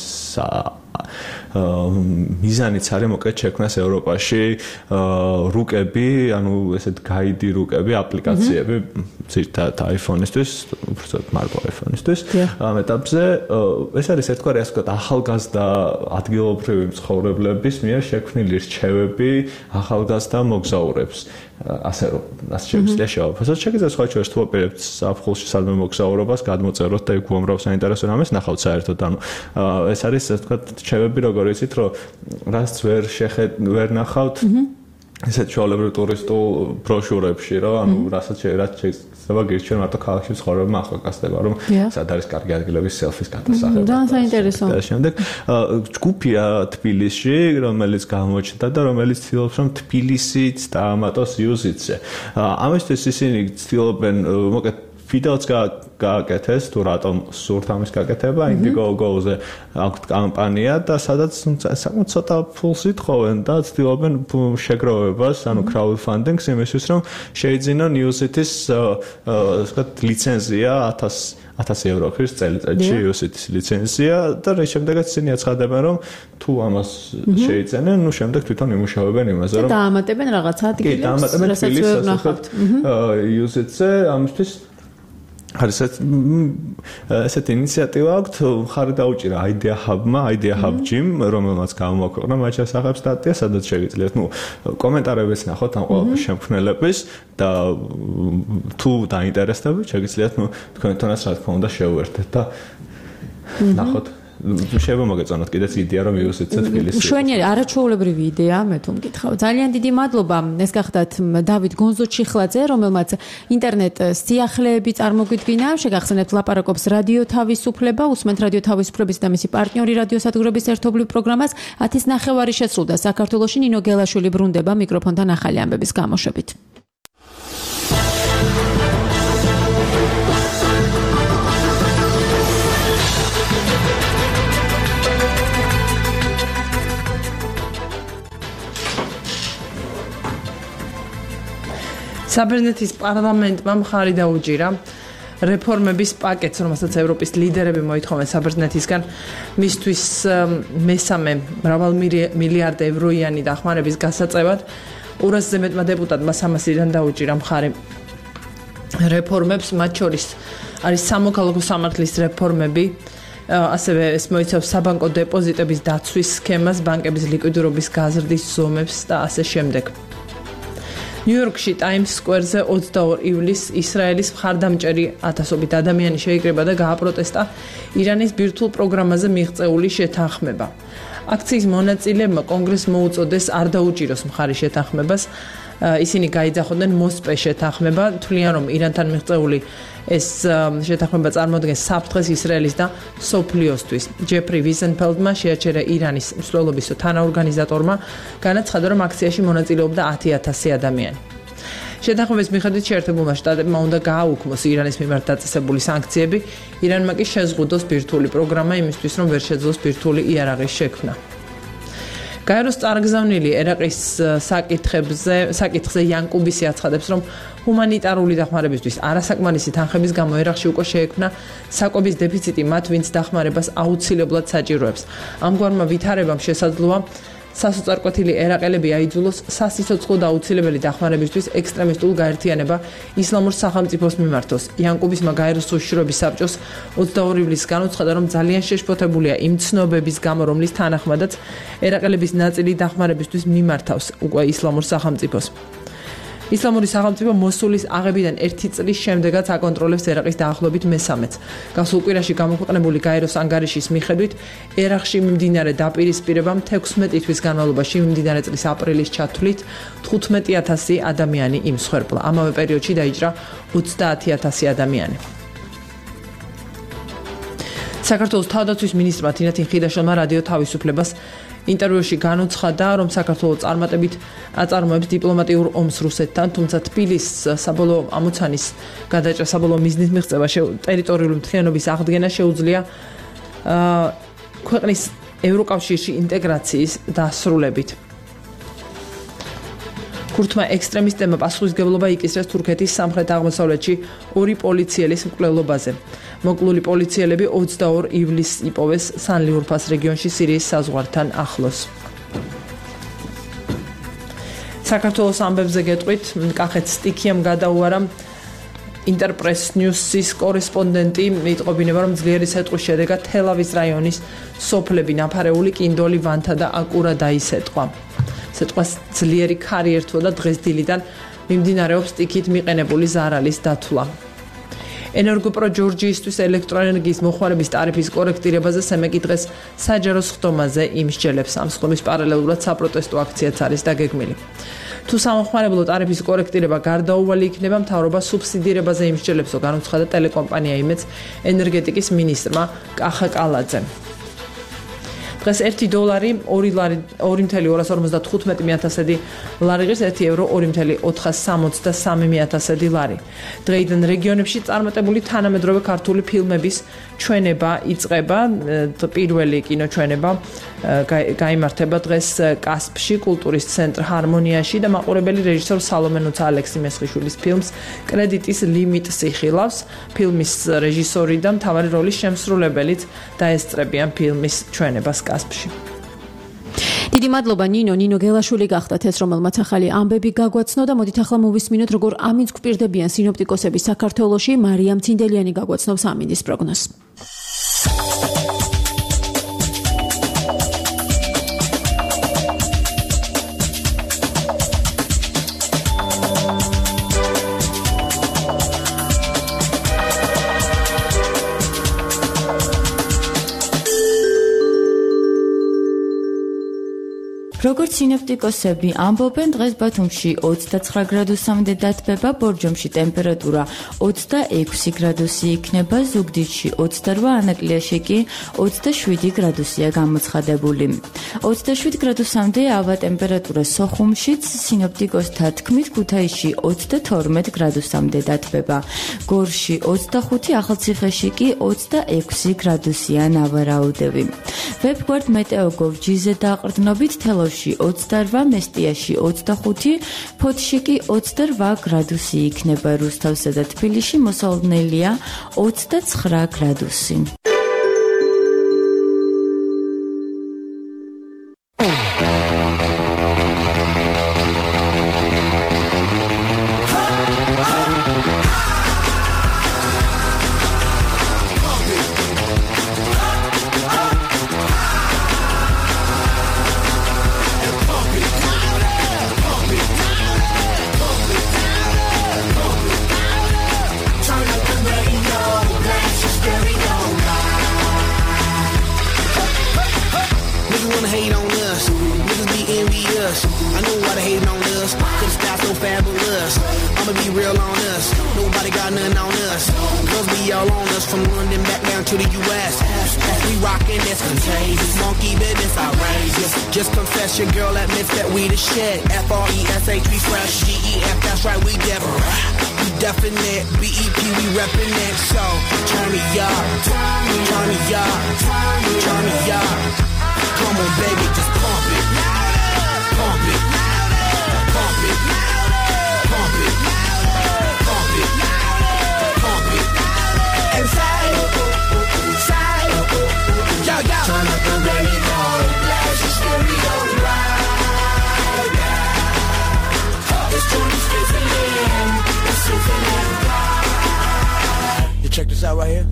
მიზანიც არის მოკლედ შექმნას ევროპაში რუკები, ანუ ესეთ გაიდი რუკები, აპლიკაციები, ძირითადად iPhone-ისთვის, უბრალოდ მარკო iPhone-ისთვის. ამ ეტაპზე ეს არის ერთგვარი ასე ვთქვათ ახალგაზრდა ადგილობრივი მცხოვრებლების მიერ შექმნილი რჩევები ახალგაზრდა მოგზაურებს. ასე რომ ასე შეგვიძლია შევაფასოთ. შეგიძლიათ სხვა შორის თუ აპირებთ საფხულში სადმე მოგზაურობას გადმოწეროთ და იქ უამრავ საინტერესო რამეს ნახავთ საერთოდ. ანუ ეს არის ასე ვთქვათ რჩევები როგორ იცით რომ რაც ვერ შეხეთ ვერ ნახავთ ესეთ ჩვეულებრივ ტურისტულ ბროშურებში რომ ანუ რასაც რაც შეიძლება გირჩევენ მარტო ქალაქში ცხოვრებმა ახალგაზრდება რომ სად არის კარგი ადგილების სელფის გადასაღება. ძალიან საინტერესო. და შემდეგ ჯგუფია თბილისში რომელიც გამოჩნდა და რომელიც ცდილობს რომ თბილისიც დაამატოს იუზიცზე. ამისთვის ისინი ცდილობენ მოკეთ ვიდეოც გააკეთეს თუ რატომ სურთ ამის გაკეთება Indiegogo-ზე აქვთ კამპანია და სადაც საკმაოდ ცოტა ფულს ითხოვენ და ცდილობენ შეგროვებას ანუ crowdfunding-ს იმისთვის რომ შეიძინონ Ucity-ს ასე ვთქვათ ლიცენზია ათას ევრო ხრის წელიწადში Ucity-ს ლიცენზია და რა შემდეგაც ისინი აცხადებენ რომ თუ ამას შეიძენენ ნუ შემდეგ თვითონ იმუშავებენ იმაზე რომ დაამატებენ რაღაცა ადგილებს რასაც ვერ ნახავთ Ucity-ზე ამისთვის არის ესეთ ინიციატივა აქვს ხარი დაუჭირა Idea Hub-მა, Idea Hub Gym, რომელმაც გამოაქვეყნა მათ შესახებ სტატია, სადაც შეგიძლიათ, ნუ კომენტარებიც ნახოთ ამ ყველაფრის შემქმნელების და თუ დაინტერესდებით, შეგიძლიათ, ნუ თქვენ თვითონაც რა თქმა უნდა შეუერთდეთ და ნახოთ. შეიძლება მოგეწონოთ კიდეც იდეა რომ Ucity-ზე თბილისში. მშვენიერი არაჩვეულებრივი იდეა, მე თუ მკითხავ. ძალიან დიდი მადლობა. ეს გახდათ დავით გონზო-ჩიხლაძე, რომელმაც ინტერნეტ სიახლეები წარმოგვიდგინა. შეგახსენებთ ლაპარაკობს რადიო თავისუფლება, უსმენთ რადიო თავისუფლების და მისი პარტნიორი რადიო სადგურების ერთობლივ პროგრამას. ათის ნახევარი შესრულდა საქართველოში. ნინო გელაშვილი ბრუნდება მიკროფონთან ახალი ამბების გამოშვებით. საბერძნეთის პარლამენტმა მხარი დაუჭირა რეფორმების პაკეტს, რომელსაც ევროპის ლიდერები მოითხოვენ საბერძნეთისგან, მისთვის მესამე მრავალმილიარდ ევროიანი დახმარების გასაწევად. ორასზე მეტმა დეპუტატმა სამასიდან დაუჭირა მხარი რეფორმებს, მათ შორის არის სამოქალაქო სამართლის რეფორმები, ასევე ეს მოიცავს საბანკო დეპოზიტების დაცვის სქემას, ბანკების ლიკვიდურობის გაზრდის ზომებს და ასე შემდეგ. ნიუ-იორკში ტაიმს სკვერზე ოცდაორი ივლისს ისრაელის მხარდამჭერი ათასობით ადამიანი შეიკრიბა და გააპროტესტა ირანის ბირთვულ პროგრამაზე მიღწეული შეთანხმება. აქციის მონაწილეებმა კონგრესს მოუწოდეს არ დაუჭიროს მხარი შეთანხმებას. ისინი გაიძახოდნენ მოსპე შეთანხმება, თვლიან რომ ირანთან მიღწეული ეს შეთანხმება წარმოადგენს საფრთხეს ისრაელის და სოფლიოსთვის. ჯეფრი ვიზენფელდმა შეაჩერა ირანის მსვლელობის თანაორგანიზატორმა, განაცხადა რომ აქციაში მონაწილეობდა ათი ათასი ადამიანი. შეთანხმების მიხედვით შეერთებულმა შტატებმა უნდა გააუქმოს ირანის მიმართ დაწესებული სანქციები, ირანმა კი შეზღუდოს ბირთვული პროგრამა იმისთვის, რომ ვერ შეძლოს ბირთვული იარაღის შექმნა. გაეროს წარგზავნილი ერაყის საკითხებზე საკითხზე იან კუბისი აცხადებს, რომ ჰუმანიტარული დახმარებისთვის არასაკმარისი თანხების გამო ერაყში უკვე შეექმნა საკვების დეფიციტი მათ, ვინც დახმარებას აუცილებლად საჭიროებს. ამგვარმა ვითარებამ შესაძლოა სასოწარკვეთილი ერაყელები აიძულოს სასიცოცხლო და აუცილებელი დახმარებისთვის ექსტრემისტულ გაერთიანება ისლამურ სახელმწიფოს მიმართოს. იან კუბისმა გაეროს უშიშროების საბჭოს ოცდაორი ივლისს განუცხადა, რომ ძალიან შეშფოთებულია იმ ცნობების გამო, რომლის თანახმადაც ერაყელების ნაწილი დახმარებისთვის მიმართავს უკვე ისლამურ სახელმწიფოს. ისლამური სახელმწიფო მოსულის აღებიდან ერთი წლის შემდეგაც აკონტროლებს ერაყის დაახლოებით მესამედს. გასულ კვირაში გამოქვეყნებული გაეროს ანგარიშის მიხედვით, ერაყში მიმდინარე დაპირისპირებამ თექვსმეტი თვის განმავლობაში მიმდინარე წლის აპრილის ჩათვლით თხუთმეტი ათასი ადამიანი იმსხვერპლა. ამავე პერიოდში დაიჭრა ოცდაათი ათასი ადამიანი. საქართველოს თავდაცვის მინისტრმა თინათინ ხიდაშვილმა რადიო თავისუფლებას ინტერვიუში განუცხადა, რომ საქართველოს წარმატებით აწარმოებს დიპლომატიურ ომს რუსეთთან, თუმცა თბილისს საბოლოო ამოცანის გადაჭრა საბოლოო მიზნის მიღწევა ტერიტორიული მთლიანობის აღდგენა შეუძლია ქვეყნის ევროკავშირში ინტეგრაციის დასრულებით. ქურთმა ექსტრემისტებმა პასუხისმგებლობა იკისრეს თურქეთის სამხრეთ აღმოსავლეთში ორი პოლიციელის მკვლელობაზე. მოკლული პოლიციელები ოცდაორი ივლისს იპოვეს სანლიურფას რეგიონში სირიის საზღვართან ახლოს. საქართველოს ამბებზე გეტყვით, კახეთ სტიქიამ გადაუარა ინტერპრეს ნიუსის კორესპონდენტი, იტყობინება, რომ ძლიერი სეტყვის შედეგად თელავის რაიონის სოფლები ნაფარეული კინდოლი, ვანთა და აკურა დაისეტყვა. სეტყვას ძლიერი ქარი ერთვო და დღეს დილიდან მიმდინარეობს სტიქით მიყენებული ზარალის დათვლა. ენერგოპრო ჯორჯიისთვის ელექტროენერგიის მოხმარების ტარიფის კორექტირებაზე სემეკი დღეს საჯარო სხდომაზე იმსჯელებს. ამ სხდომის პარალელურად საპროტესტო აქციაც არის დაგეგმილი. თუ სამოხმარებლო ტარიფის კორექტირება გარდაუვალი იქნება, მთავრობა სუბსიდირებაზე იმსჯელებსო, განუცხადა ტელეკომპანია იმედს ენერგეტიკის მინისტრმა კახა კალაძემ. დღეს ერთი დოლარი ორი ლარი ორი ათეული ორმოცდათხუთმეტი მიათასედი ლარი ღირს ერთი ევრო ორი ათეული ოთხსამოცდასამი მიათასედი ლარი. დღეიდან რეგიონებში წარმატებული თანამედროვე ქართული ფილმების ჩვენება იწყება. პირველი კინოჩვენება გაიმართება დღეს კასპში, კულტურის ცენტრ ჰარმონიაში და მაყურებელი რეჟისორ სალომე ალექსი მესხიშვილის ფილმს კრედიტის ლიმიტს იხილავს. ფილმის რეჟისორი და მთავარი როლის შემსრულებელიც დაესწრებიან ფილმის ჩვენებას კასპში. დიდი მადლობა ნინო, ნინო გელაშვილი გახდათ ეს, რომელმაც ახალი ამბები გაგვაცნო და მოდით ახლა მოვისმინოთ, როგორ ამინდს გვპირდებიან სინოპტიკოსები საქართველოში. მარიამ ცინდელიანი გაგვაცნობს ამინდის პროგნოზს. როგორც სინოპტიკოსები ამბობენ, დღეს ბათუმში ოცდაცხრა გრადუსამდე დათბება, ბორჯომში ტემპერატურა ოცდაექვსი გრადუსი იქნება, ზუგდიდში ოცდარვა, ანაკლიაში კი ოცდაშვიდი გრადუსია გამოცხადებული. ოცდაშვიდ გრადუსამდე ავა ტემპერატურა სოხუმშიც, სინოპტიკოსთა თქმით, ქუთაისში ოცდათორმეტ გრადუსამდე დათბება, გორში ოცდახუთი, ახალციხეში კი ოცდაექვსი გრადუსია ნავარაუდები. ვებგვერდ მეტეოგოვ ჯიზე დაყრდნობით თელავში ოცდარვა, მესტიაში ოცდახუთი, ფოთში კი ოცდარვა გრადუსი იქნება, რუსთავსა და თბილისში მოსალოდნელია ოცდაცხრა გრადუსი. Check this out right here.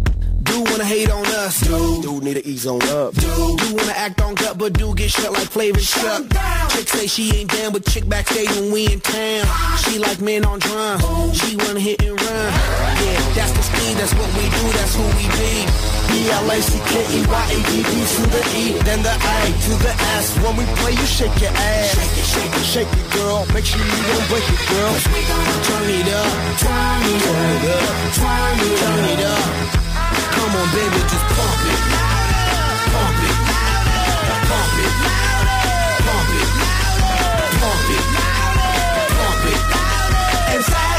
Do wanna hate on us, dude. Dude need to ease on up, dude. Do wanna act on gut, but do get shut like Flavor Shut. Chick say she ain't down, but chick backstage when we in town. She like men on drum. She wanna hit and run. Yeah, that's the speed. That's what we do. That's who we be. B L A C K E Y A D D to the E, then the A to the S. When we play, you shake your ass. Shake it, shake it, shake it, girl. Make sure you don't break it, girl. Turn it up, turn it up, turn it up, turn it up. Come on, baby, just pump it, pump it, pump it, pump it, pump it, pump it, and say,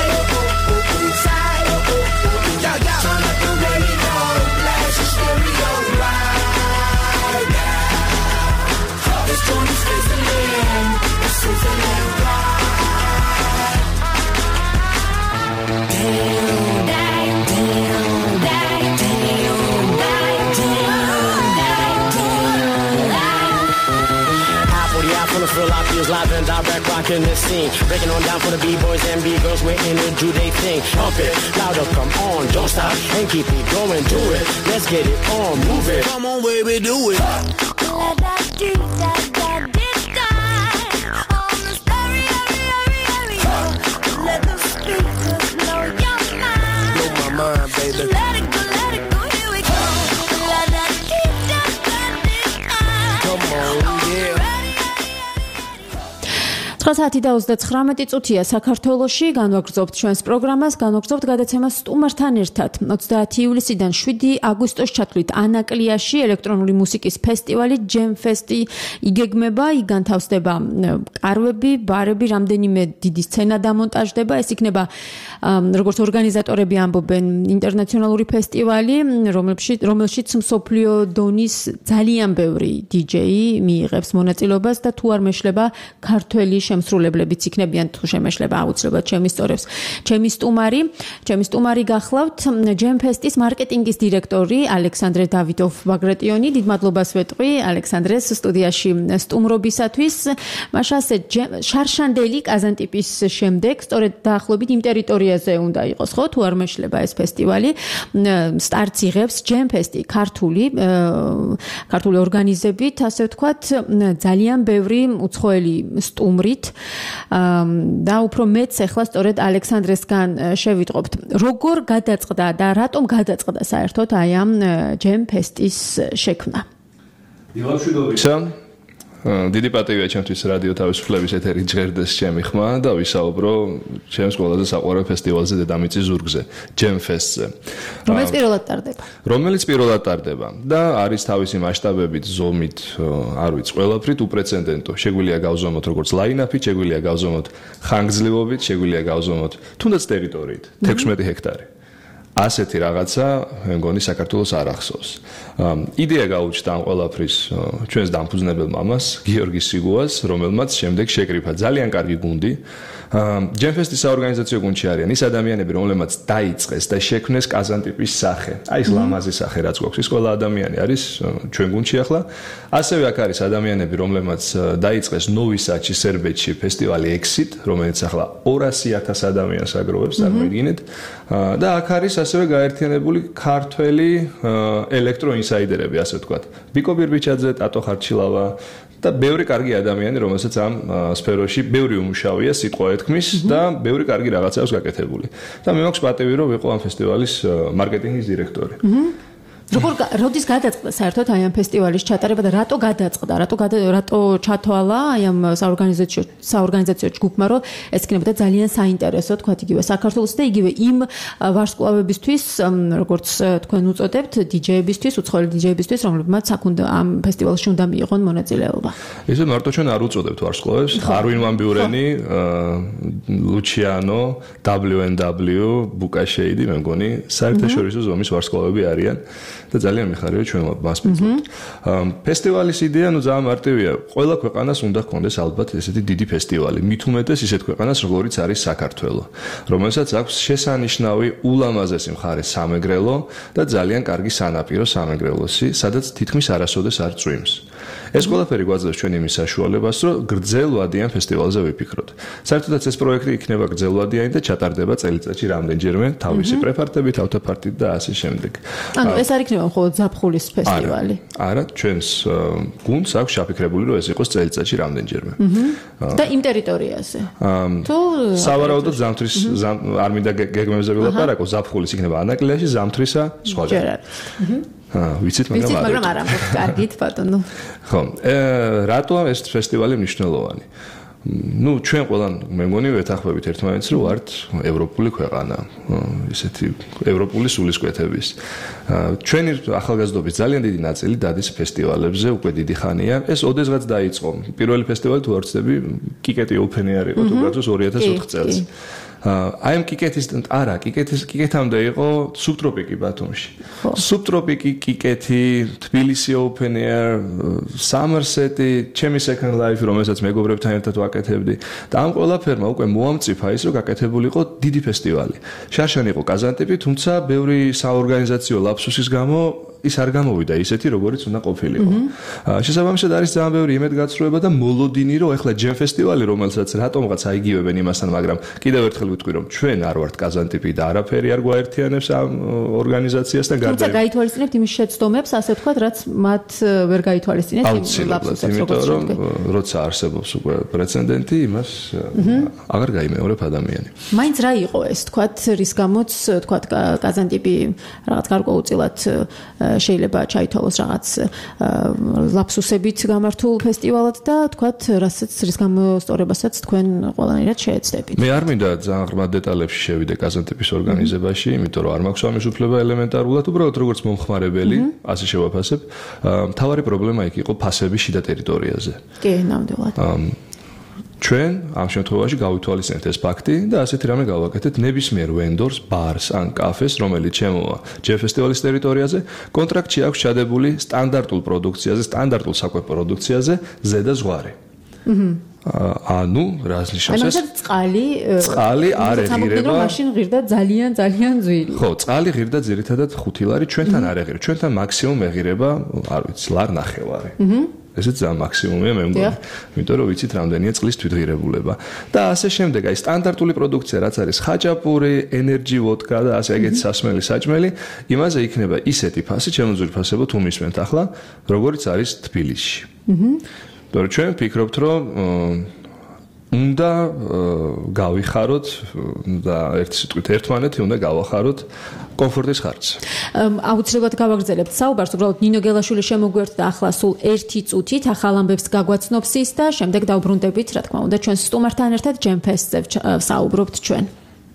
say, yo, yo. Turn up the radio, blast your stereo right now. This joint is sizzling, it's sizzling right. Damn, damn, damn, damn, from the fill out feels live and direct, rocking this scene. Breaking on down for the B-boys and B-girls, we're in it, do they thing. Pump it, louder, come on, don't stop, and keep it going, do it. Let's get it on, move it. Come on, baby, do it. Blow my mind. ცხრა საათი და ოცდაცხრამეტი წუთია საქართველოში. განვაგრძობთ ჩვენს პროგრამას, განვაგრძობთ გადაცემას სტუმართან ერთად. ოცდაათი ივლისიდან შვიდი აგვისტოს ჩათვლით ანაკლიაში ელექტრონული მუსიკის ფესტივალი ჯემფესტი იგეგმება, იქ განთავსდება კარვები, ბარები, რამდენიმე დიდი სცენა დამონტაჟდება. ეს იქნება როგორც ორგანიზატორები ამბობენ ინტერნაციონალური ფესტივალი, რომელშიც რომელშიც მსოფლიო დონის ძალიან ბევრი დიჯეი მიიღებს მონაწილეობას და თუ არ მეშლება ქართველი შემსრულებლებიც იქნებიან, თუ შემეშლება აუცილებლად ჩემი სწორებს. ჩემი სტუმარი, ჩემი სტუმარი გახლავთ ჯემფესტის მარკეტინგის დირექტორი ალექსანდრე დავიდოვ-ბაგრატიონი. დიდ მადლობას ვეტყვი ალექსანდრეს სტუდიაში სტუმრობისათვის. მაშასე შარშანდელი კაზანტიპის შემდეგ, სწორედ დაახლოებით იმ ტერიტორიაზე უნდა იყოს, ხო, თუ არ მეშლება ეს ფესტივალი. სტარტს იღებს ჯემფესტი, ქართული ქართული ორგანიზებით, ასე ვთქვათ, ძალიან ბევრი უცხოელი სტუმრით და უფრო მეც ახლა სწორედ ალექსანდრესგან შევიტყობთ. როგორ გადაწყდა და რატომ გადაწყდა საერთოდ აი ამ ჯემფესტის შექმნა? დილამშვიდობისა. დიდი პატივია ჩემთვის რადიო თავისუფლების ეთერი ჯღერდეს ჩემი ხმა და ვისაუბრო ჩემს ყველაზე საყვარელ ფესტივალზე დედამიწის ზურგზე, ჯემფესტზე. რომელიც პირველად ტარდება. რომელიც პირველად ტარდება და არის თავისი მასშტაბებით, ზომით, არ ვიცი, ყველაფრით უპრეცედენტო. შეგვიძლია გავზომოთ როგორც ლაინაპით, შეგვიძლია გავზომოთ ხანგრძლივობით, შეგვიძლია გავზომოთ თუნდაც ტერიტორიით, თექვსმეტი ჰექტარი. ასეთი რაღაცა, მე მგონი საქართველოს არ ახსოვს. იდეა გაუჩნდა ამ ყველაფრის ჩვენს დამფუძნებელ მამას, გიორგი სიგუას, რომელმაც შემდეგ შეკრიფა ძალიან კარგი გუნდი. ჯემფესტის საორგანიზაციო გუნდში არიან ის ადამიანები, რომლებმაც დაიწყეს და შექმნეს კაზანტიპის სახე. აი ეს ლამაზი სახე რაც გვაქვს, ის ყველა ადამიანი არის ჩვენ გუნდში ახლა. ასევე აქ არის ადამიანები, რომლებმაც დაიწყეს ნოვი საჩი სერბეთში ფესტივალი Exit, რომელიც ახლა ორასი ათას ადამიანს აგროვებს, წარმოიდგინეთ. და აქ არის ასევე გაერთიანებული ქართველი ელექტროინსაიდერები, ასე ვთქვათ. ბიკო ბირბიჩაძე, ტატო ხარჩილავა და ბევრი კარგი ადამიანი, რომელსაც ამ სფეროში ბევრი უმუშავია, სიტყვა ეთქმის და ბევრი კარგი რაღაცა აქვს გაკეთებული. და მე მაქვს პატივი, რომ ვიყო ამ ფესტივალის მარკეტინგის დირექტორი. როგორ როდის გადაწყდა საერთოდ აი ამ ფესტივალის ჩატარება და რატო გადაწყდა? რატო რატო ჩათვალა აი ამ საორგანიზაციო საორგანიზაციო ჯგუფმა, რომ ეს იქნებოდა ძალიან საინტერესო, თქვათ იგივე საქართველოს და იგივე იმ ვარსკვლავებისთვის, როგორც თქვენ უწოდებთ, დიჯეებისთვის, უცხოელი დიჯეებისთვის, რომლებმაც აქ უნდა ამ ფესტივალში უნდა მიიღონ მონაწილეობა. ესე მარტო ჩვენ არ უწოდებთ ვარსკვლავებს, არვინ ვან ბიურენი, ლუჩიანო, დაბლიუ ენ დაბლიუ, ბუკაშეიდი, მე მგონი, საერთაშორისო ზომის ვარსკვლავები არიან. და ძალიან მიხარია ჩვენ მას ვფიქრობთ. ფესტივალის იდეა ნუ ძალიან მარტივია. ყველა ქვეყანას უნდა ჰქონდეს ალბათ ესეთი დიდი ფესტივალი. მით უმეტეს ისეთ ქვეყანას, როგორიც არის საქართველო, რომელსაც აქვს შესანიშნავი ულამაზესი მხარე სამეგრელო და ძალიან კარგი სანაპირო სამეგრელოსი, სადაც თითქმის არასოდეს არ წვიმს. ეს ყველაფერი გვაძლევს ჩვენ იმის საშუალებას, რომ გრძელვადიან ფესტივალზე ვიფიქროთ. საერთოდაც ეს პროექტი იქნება გრძელვადიანი და ჩატარდება წელიწადში რამდენჯერმე თავისი პრეპარატებით, ავტოფარტით და ასე შემდეგ. ანუ ეს არ იქნება მხოლოდ ზაფხულის ფესტივალი. არა, ჩვენს გუნდს აქვს შაფიქრებული, რომ ეს იყოს წელიწადში რამდენჯერმე. და იმ ტერიტორიაზე. თუ სავარაუდოდ ზამთრის არ მინდა გეგმებზე ვილაპარაკო, ზაფხულის იქნება ანაკლიაში, ზამთრისა სხვაგან. აა, ვიცით, მაგრამ არა. ვიცით, მაგრამ არა, კარგით, ბატონო. ხო, რატო ეს ფესტივალი მნიშვნელოვანი? ну ჩვენ ყველან მე მგონი ვეთანხმებით ერთმანეთს რომ ვართ ევროპული ქვეყანა ისეთი ევროპული სულისკვეთების ჩვენი ახალგაზრდობის ძალიან დიდი ნაწილი დადის ფესტივალებზე უკვე დიდი ხანია ეს ოდესღაც დაიწყო პირველი ფესტივალი თუ არ ვცდები კიკეტი ოფენი არ იყო თუ გაწოს ორი ათას ოთხ წელს აი ამ კიკეთის არა კიკეთის კიკეთამდე იყო სუბტროპიკი ბათუმში სუბტროპიკი კიკეთი თბილისი ოფენ ეარ სამერსეტი ჩემი second life რომელსაც მეგობრებთან ერთად ვაკეთებდი და ამ ყველაფერმა უკვე მოამწიფა ის რომ გაკეთებულიყო დიდი ფესტივალი შარშანი იყო კაზანტიპი თუმცა ბევრი საორგანიზაციო ლაფსუსის გამო ის არ გამოვიდა ისეთი როგორც უნდა ყოფილიყო. შესაბამისად არის ძალიან ბევრი იმედგაცრუება და მოლოდინი რომ ეხლა ჯემ ფესტივალი რომელსაც რატომღაც აიგივებენ იმასთან, მაგრამ კიდევ ერთხელ ვიტყვი რომ ჩვენ არ ვართ კაზანტიპი და არაფერი არ გვაერთიანებს ამ ორგანიზაციასთან გარდა. თუმცა გაითვალისწინებთ იმის შეცდომებს, ასე ვთქვათ, რაც მათ ვერ გაითვალისწინეს იმ ლაფსუსებს როგორც რომ როცა არსებობს უკვე პრეცედენტი, იმას აღარ გაიმეორებ ადამიანი. მაინც რა იყო ეს, ვთქვათ, რის გამოც, ვთქვათ, კაზანტიპი რაღაც გარკვეულწილად შეიძლება ჩაითვალოს რაღაც ლაფსუსებით გამართულ ფესტივალად და თქვათ, რასაც რის გამოსწორებასაც თქვენ ყველანაირად შეეცდებით. მე არ მინდა ძალიან ღრმა დეტალებში შევიდე გაზანტების ორგანიზებაში, იმიტომ რომ არ მაქვს ამის უფლება ელემენტარულად, უბრალოდ როგორც მომხმარებელი, ასე შევაფასებ, მთავარი პრობლემა იქ იყო ფასების შიდა ტერიტორიაზე. კი, ნამდვილად. ჩვენ ამ შემთხვევაში გავითვალისწინეთ ეს ფაქტი და ასეთი რამე გავაკეთეთ ნებისმიერ ვენდორს, ბარს ან კაფეს, რომელიც შემოვა ჯემ ფესტივალის ტერიტორიაზე, კონტრაქტში აქვს ჩადებული სტანდარტულ პროდუქციაზე, სტანდარტულ საკვებ პროდუქციაზე ზედა ზღვარი. ანუ რას ნიშნავს ეს? ანუ წყალი წყალი არ ეღირება. მაშინ ღირდა ძალიან ძალიან ძვირი. ხო, წყალი ღირდა ძირითადად ხუთი ლარი, ჩვენთან არ ეღირება. ჩვენთან მაქსიმუმ ეღირება, არ ვიცი, ლარ ნახევარი. ესეც ძალიან მაქსიმუმია მე მგონი. იმიტომ რომ ვიცით რამდენია წყლის თვითღირებულება. და ასე შემდეგ, აი სტანდარტული პროდუქცია, რაც არის ხაჭაპური, ენერჯი ვოდკა და ასე ეგეთი სასმელი საჭმელი, იმაზე იქნება ისეთი ფასი, შემოძვირ ფასებო თუ მისმენთ ახლა, როგორც არის თბილისში. თორე ჩვენ ვფიქრობთ, რომ უნდა გავიხაროთ და ერთი სიტყვით ერთმანეთი უნდა გავახაროთ კომფორტის ხარჯს. აუცილებლად გავაგრძელებთ საუბარს, უბრალოდ ნინო გელაშვილი შემოგვერთ და ახლა სულ ერთი წუთით ახალ ამბებს გაგვაცნობს ის და შემდეგ დავბრუნდებით, რა თქმა უნდა, ჩვენ სტუმართან ერთად ჯემ ფესტზე საუბრობთ ჩვენ.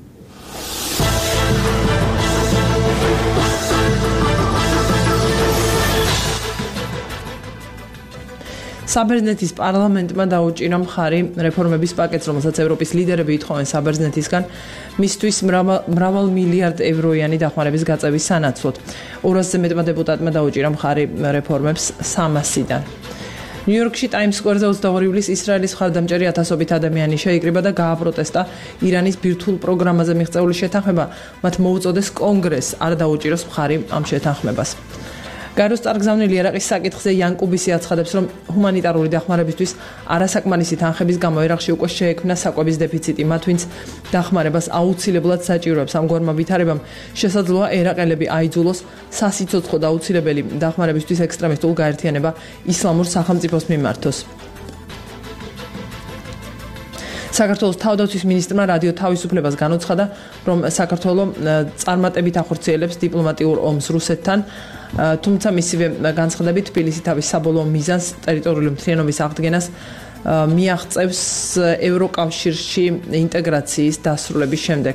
საბერძნეთის პარლამენტმა დაუჭირა მხარი რეფორმების პაკეტს, რომელსაც ევროპის ლიდერები ითხოვენ საბერძნეთისგან, მისთვის მრავალ მილიარდ ევროიანი დახმარების გაწევის სანაცვლოდ. ორასზე მეტმა დეპუტატმა დაუჭირა მხარი რეფორმებს სამასიდან. ნიუ-იორკში ტაიმს სკვერზე ოცდაორი ივლისს ისრაელის მხარდამჭერი ათასობით ადამიანი შეიკრიბა და გააპროტესტა ირანის ბირთვულ პროგრამაზე მიღწეული შეთანხმება, მათ მოუწოდეს კონგრესს არ დაუჭიროს მხარი ამ შეთანხმებას. გაროს წარგზავნილი ერაყის საკითხზე იან კუბისი აცხადებს, რომ ჰუმანიტარული დახმარებისთვის არასაკმარისი თანხების გამო ერაყში უკვე შეექმნა საკვების დეფიციტი, მათ ვინც დახმარებას აუცილებლად საჭიროებს. ამგვარმა ვითარებამ შესაძლოა ერაყელები აიძულოს სასიცოცხლო და აუცილებელი დახმარებისთვის ექსტრემისტულ გაერთიანება ისლამურ სახელმწიფოს მიმართოს. საქართველოს თავდაცვის მინისტრმა რადიო თავისუფლებას განუცხადა, რომ საქართველო წარმატებით ახორციელებს დიპლომატიურ ომს რუსეთთან, თუმცა მისივე განცხადებით თბილისი თავის საბოლოო მიზანს ტერიტორიული მთლიანობის აღდგენას მიაღწევს ევროკავშირში ინტეგრაციის დასრულების შემდეგ.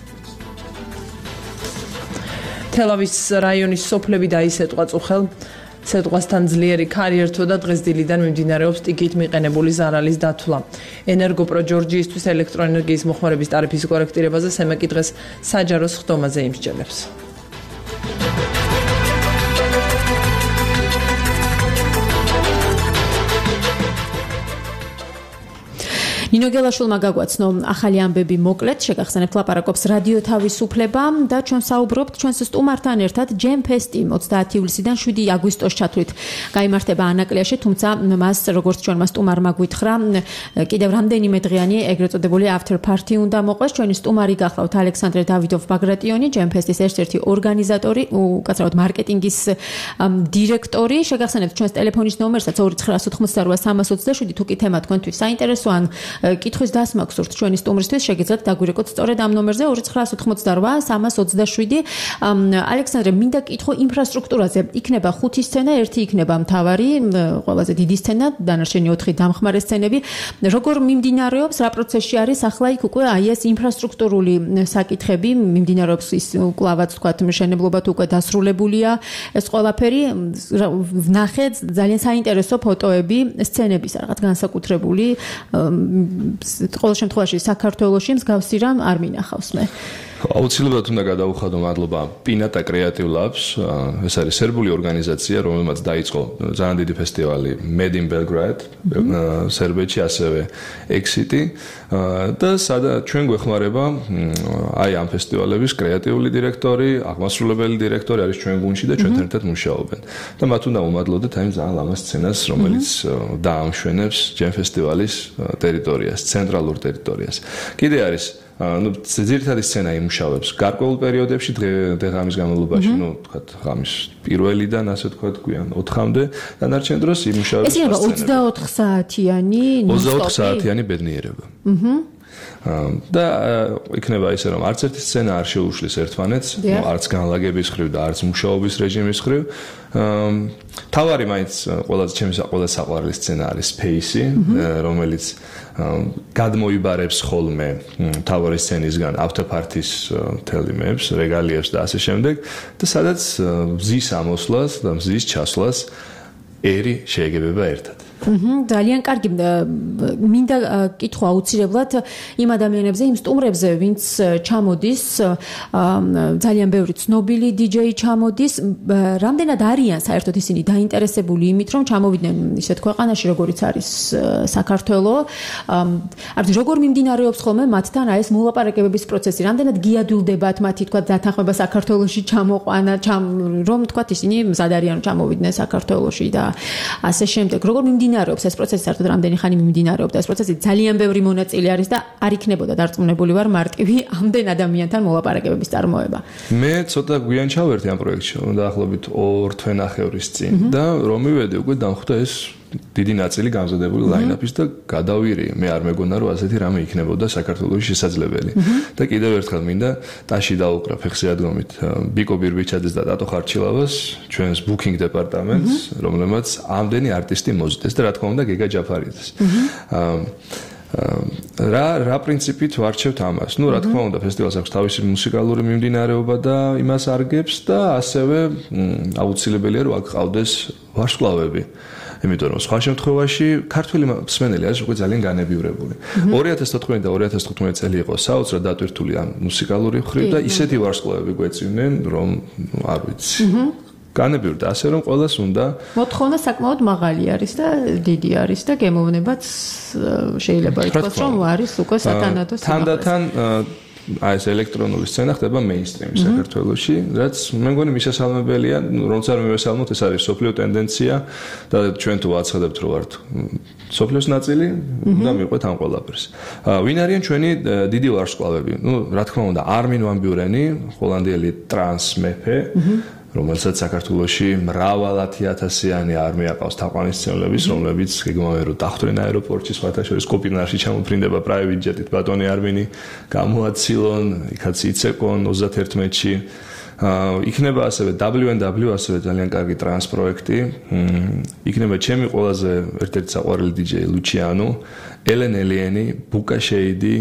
თელავის რაიონის სოფლები დაისეტყვა წუხელ სეტყვასთან ძლიერი ქარი ერთო და დღეს დილიდან მიმდინარეობს ტიკით მიყენებული ზარალის დათვლა. ენერგოპრო ჯორჯიისთვის ელექტროენერგიის მოხმარების ტარიფის კორექტირებაზე სემეკი დღეს საჯარო სხდომაზე იმსჯელებს. ნინო გელაშვილმა გაგვაცნო ახალი ამბები მოკლედ, შეგახსენებთ ლაპარაკობს რადიო თავისუფლება და ჩვენ საუბრობთ ჩვენს სტუმართან ერთად ჯემ ფესტი ოცდაათი ივლისიდან შვიდი აგვისტოს ჩათვლით გაიმართება ანაკლიაში, თუმცა მას როგორც ჩვენმა სტუმარმა გვითხრა, კიდევ რამდენიმე დღიანი ეგრეთ წოდებული after party უნდა მოყვეს. ჩვენი სტუმარი გახლავთ ალექსანდრე დავიდოვ-ბაგრატიონი, ჯემ ფესტის ერთ-ერთი ორგანიზატორი, უკაცრავად მარკეტინგის დირექტორი. შეგახსენებთ ჩვენს ტელეფონის ნომერსაც ორი ცხრა ოცდაოთხმოცდარვა სამას ოცდაშვიდი, თუ კი თემა თქვენთვის საინტერესო ან კითხვის დასმა გსურთ ჩვენი სტუმრისთვის, შეგიძლიათ დაგვირეკოთ სწორედ ამ ნომერზე ორი ცხრა ოცდაოთხმოცდარვა სამას ოცდაშვიდი. ალექსანდრე, მინდა კითხო ინფრასტრუქტურაზე. იქნება ხუთი სცენა, ერთი იქნება მთავარი, ყველაზე დიდი სცენა, დანარჩენი ოთხი დამხმარე სცენები. როგორ მიმდინარეობს, რა პროცესში არის ახლა იქ უკვე აი ეს ინფრასტრუქტურული საკითხები, მიმდინარეობს ის კლავაც თქვათ მშენებლობა თუ უკვე დასრულებულია ეს ყველაფერი. ვნახე ძალიან საინტერესო ფოტოები სცენების რაღაც განსაკუთრებული ყოველ შემთხვევაში საქართველოში მსგავსი რამ არ მინახავს მე. აუცილებლად უნდა გადავუხადო მადლობა პინატა კრეატივ ლაბს. ეს არის სერბული ორგანიზაცია, რომელმაც დაიწყო ძალიან დიდი ფესტივალი Made in Belgrade, სერბეთში, ასევე Exit და სადაც ჩვენ გვეხმარება აი ამ ფესტივალების კრეატიული დირექტორი, აღმასრულებელი დირექტორი არის ჩვენ გუნდში და ჩვენთან ერთად მუშაობენ. და მათ უნდა უმადლოდეთ აი ძალიან ლამაზ სცენას, რომელიც დაამშვენებს ჯემ ფესტივალის ტერიტორიას, ცენტრალურ ტერიტორიას. კიდე არის ну ძირითადი სცენა იმუშავებს გარკვეულ პერიოდებში დღე-ღამის განმავლობაში, ну თქვათ ღამის პირველიდან ასე თქვათ გვიან ოთხამდე და დანარჩენ დროს იმუშავებს. ეს იქნება ოცდაოთხ საათიანი ოცდაოთხ საათიანი ბედნიერება. აჰა. და იქნება ისე რომ არც ერთი სცენა არ შეუშლის ერთმანეთს, არც განლაგების ხრივ და არც მუშაობის რეჟიმის ხრივ. თავარი მაინც ყველაზე ჩემი ყველაზე საყვარელი სცენა არის Space-ი, რომელიც გადმოიბარებს ხოლმე თავარი სცენისგან ავტოპარტის თელიმებს, რეგალიებს და ასე შემდეგ და სადაც მზის ამოსვლას და მზის ჩასვლას ერი შეეგებება ერთად. ძალიან კარგი მინდა კითხვა აუცილებლად იმ ადამიანებზე, იმ სტუმრებზე, ვინც ჩამოდის, ძალიან ბევრი ცნობილი დიჯეი ჩამოდის, რამდენად არიან საერთოდ ისინი დაინტერესებული იმით, რომ ჩამოვიდნენ ისეთ ქვეყანაში, როგორიც არის საქართველო, არც როგორ მიმდინარეობს ხოლმე მათთან აი ეს მოლაპარაკებების პროცესი, რამდენად გიადვილდებათ მათი თქვა დათანხმება საქართველოში ჩამოყვანა, რომ თქვა ისინი მზად არიან ჩამოვიდნენ საქართველოში და ასე შემდეგ, როგორ მიმდინარეობს ეს პროცესი საერთოდ რამდენი ხანი მიმდინარეობდა ეს პროცესი ძალიან ბევრი მონაწილე არის და არ იქნებოდა დარწმუნებული ვარ მარტივი ამდენ ადამიანთან მოლაპარაკებების წარმოება. მე ცოტა გვიან ჩავერთი ამ პროექტში, დაახლოებით ორ თვენახევრის წინ და რომ მივედი უკვე დამხვდა ეს დიდი ნაწილი გამზადებული line-up-ის და გადავირი. მე არ მეგონა რომ ასეთი რამე იქნებოდა საქართველოში შესაძლებელი. და კიდევ ერთხელ მინდა ტაში დაუკრა ფეხზე ადგომით ბიკო ბირბიჩაძეს და დატო ხარჩილავას, ჩვენს booking departments, რომელმაც ამდენი არტისტი მოზიდეს და რა თქმა უნდა გეგა ჯაფარიძეს. რა რა პრინციპით ვარჩევთ ამას? ნუ რა თქმა უნდა ფესტივალს აქვს თავისი მუსიკალური მიმდინარეობა და იმას არგებს და ასევე აუცილებელია რომ აქ ყავდეს ვარსკვლავები. იმიტომ რომ სხვა შემთხვევაში ქართველი მსმენელი არის უკვე ძალიან განებივრებული. ორი ათას თოთხმეტი და ორი ათას თხუთმეტი წელი იყო საოცრად დატვირთული ამ მუსიკალური ხრივ და ისეთი ვარსკვლავები გვეწვნენ, რომ არ ვიცი. განებივრდა ასე რომ ყველას უნდა მოთხოვნა საკმაოდ მაღალი არის და დიდი არის და გემოვნებაც შეიძლება ითქვას რომ არის უკვე სათანადო სიმაღლეზე. თანდათან აი ეს ელექტრონული სცენა ხდება მეინსტრიმი საქართველოში, რაც მე მგონი მისასალმებელია, რომც არ მივესალმოთ, ეს არის სოფლიო ტენდენცია და ჩვენ თუ აცხადებთ რომ ვართ სოფლიოს ნაწილი, უნდა მიყვეთ ამ ყველაფერს. ვინ არიან ჩვენი დიდი ვარსკვლავები? ნუ რა თქმა უნდა, არმინ ვან ბიურენი, ჰოლანდიელი ტრანს მეფე, რომელსაც საქართველოში მრავალათი ათასიანი არმია ყავს თაყვანისმცემლების, რომლებიც გეგმავენ რომ დახვდნენ აეროპორტში, სხვათა შორის კოპინარში ჩამოფრინდება პრაივეტ ჯეტით ბატონი არმინი, გამოაცილონ, იქაც იცეკონ ოცდაერთმეტში. იქნება ასევე დაბლიუ ენ დაბლიუ, ასევე ძალიან კარგი ტრანს პროექტი. იქნება ჩემი ყველაზე ერთ-ერთი საყვარელი დიჯეი ლუჩიანო, ელენ ელიენი, ბუკა შეიდი,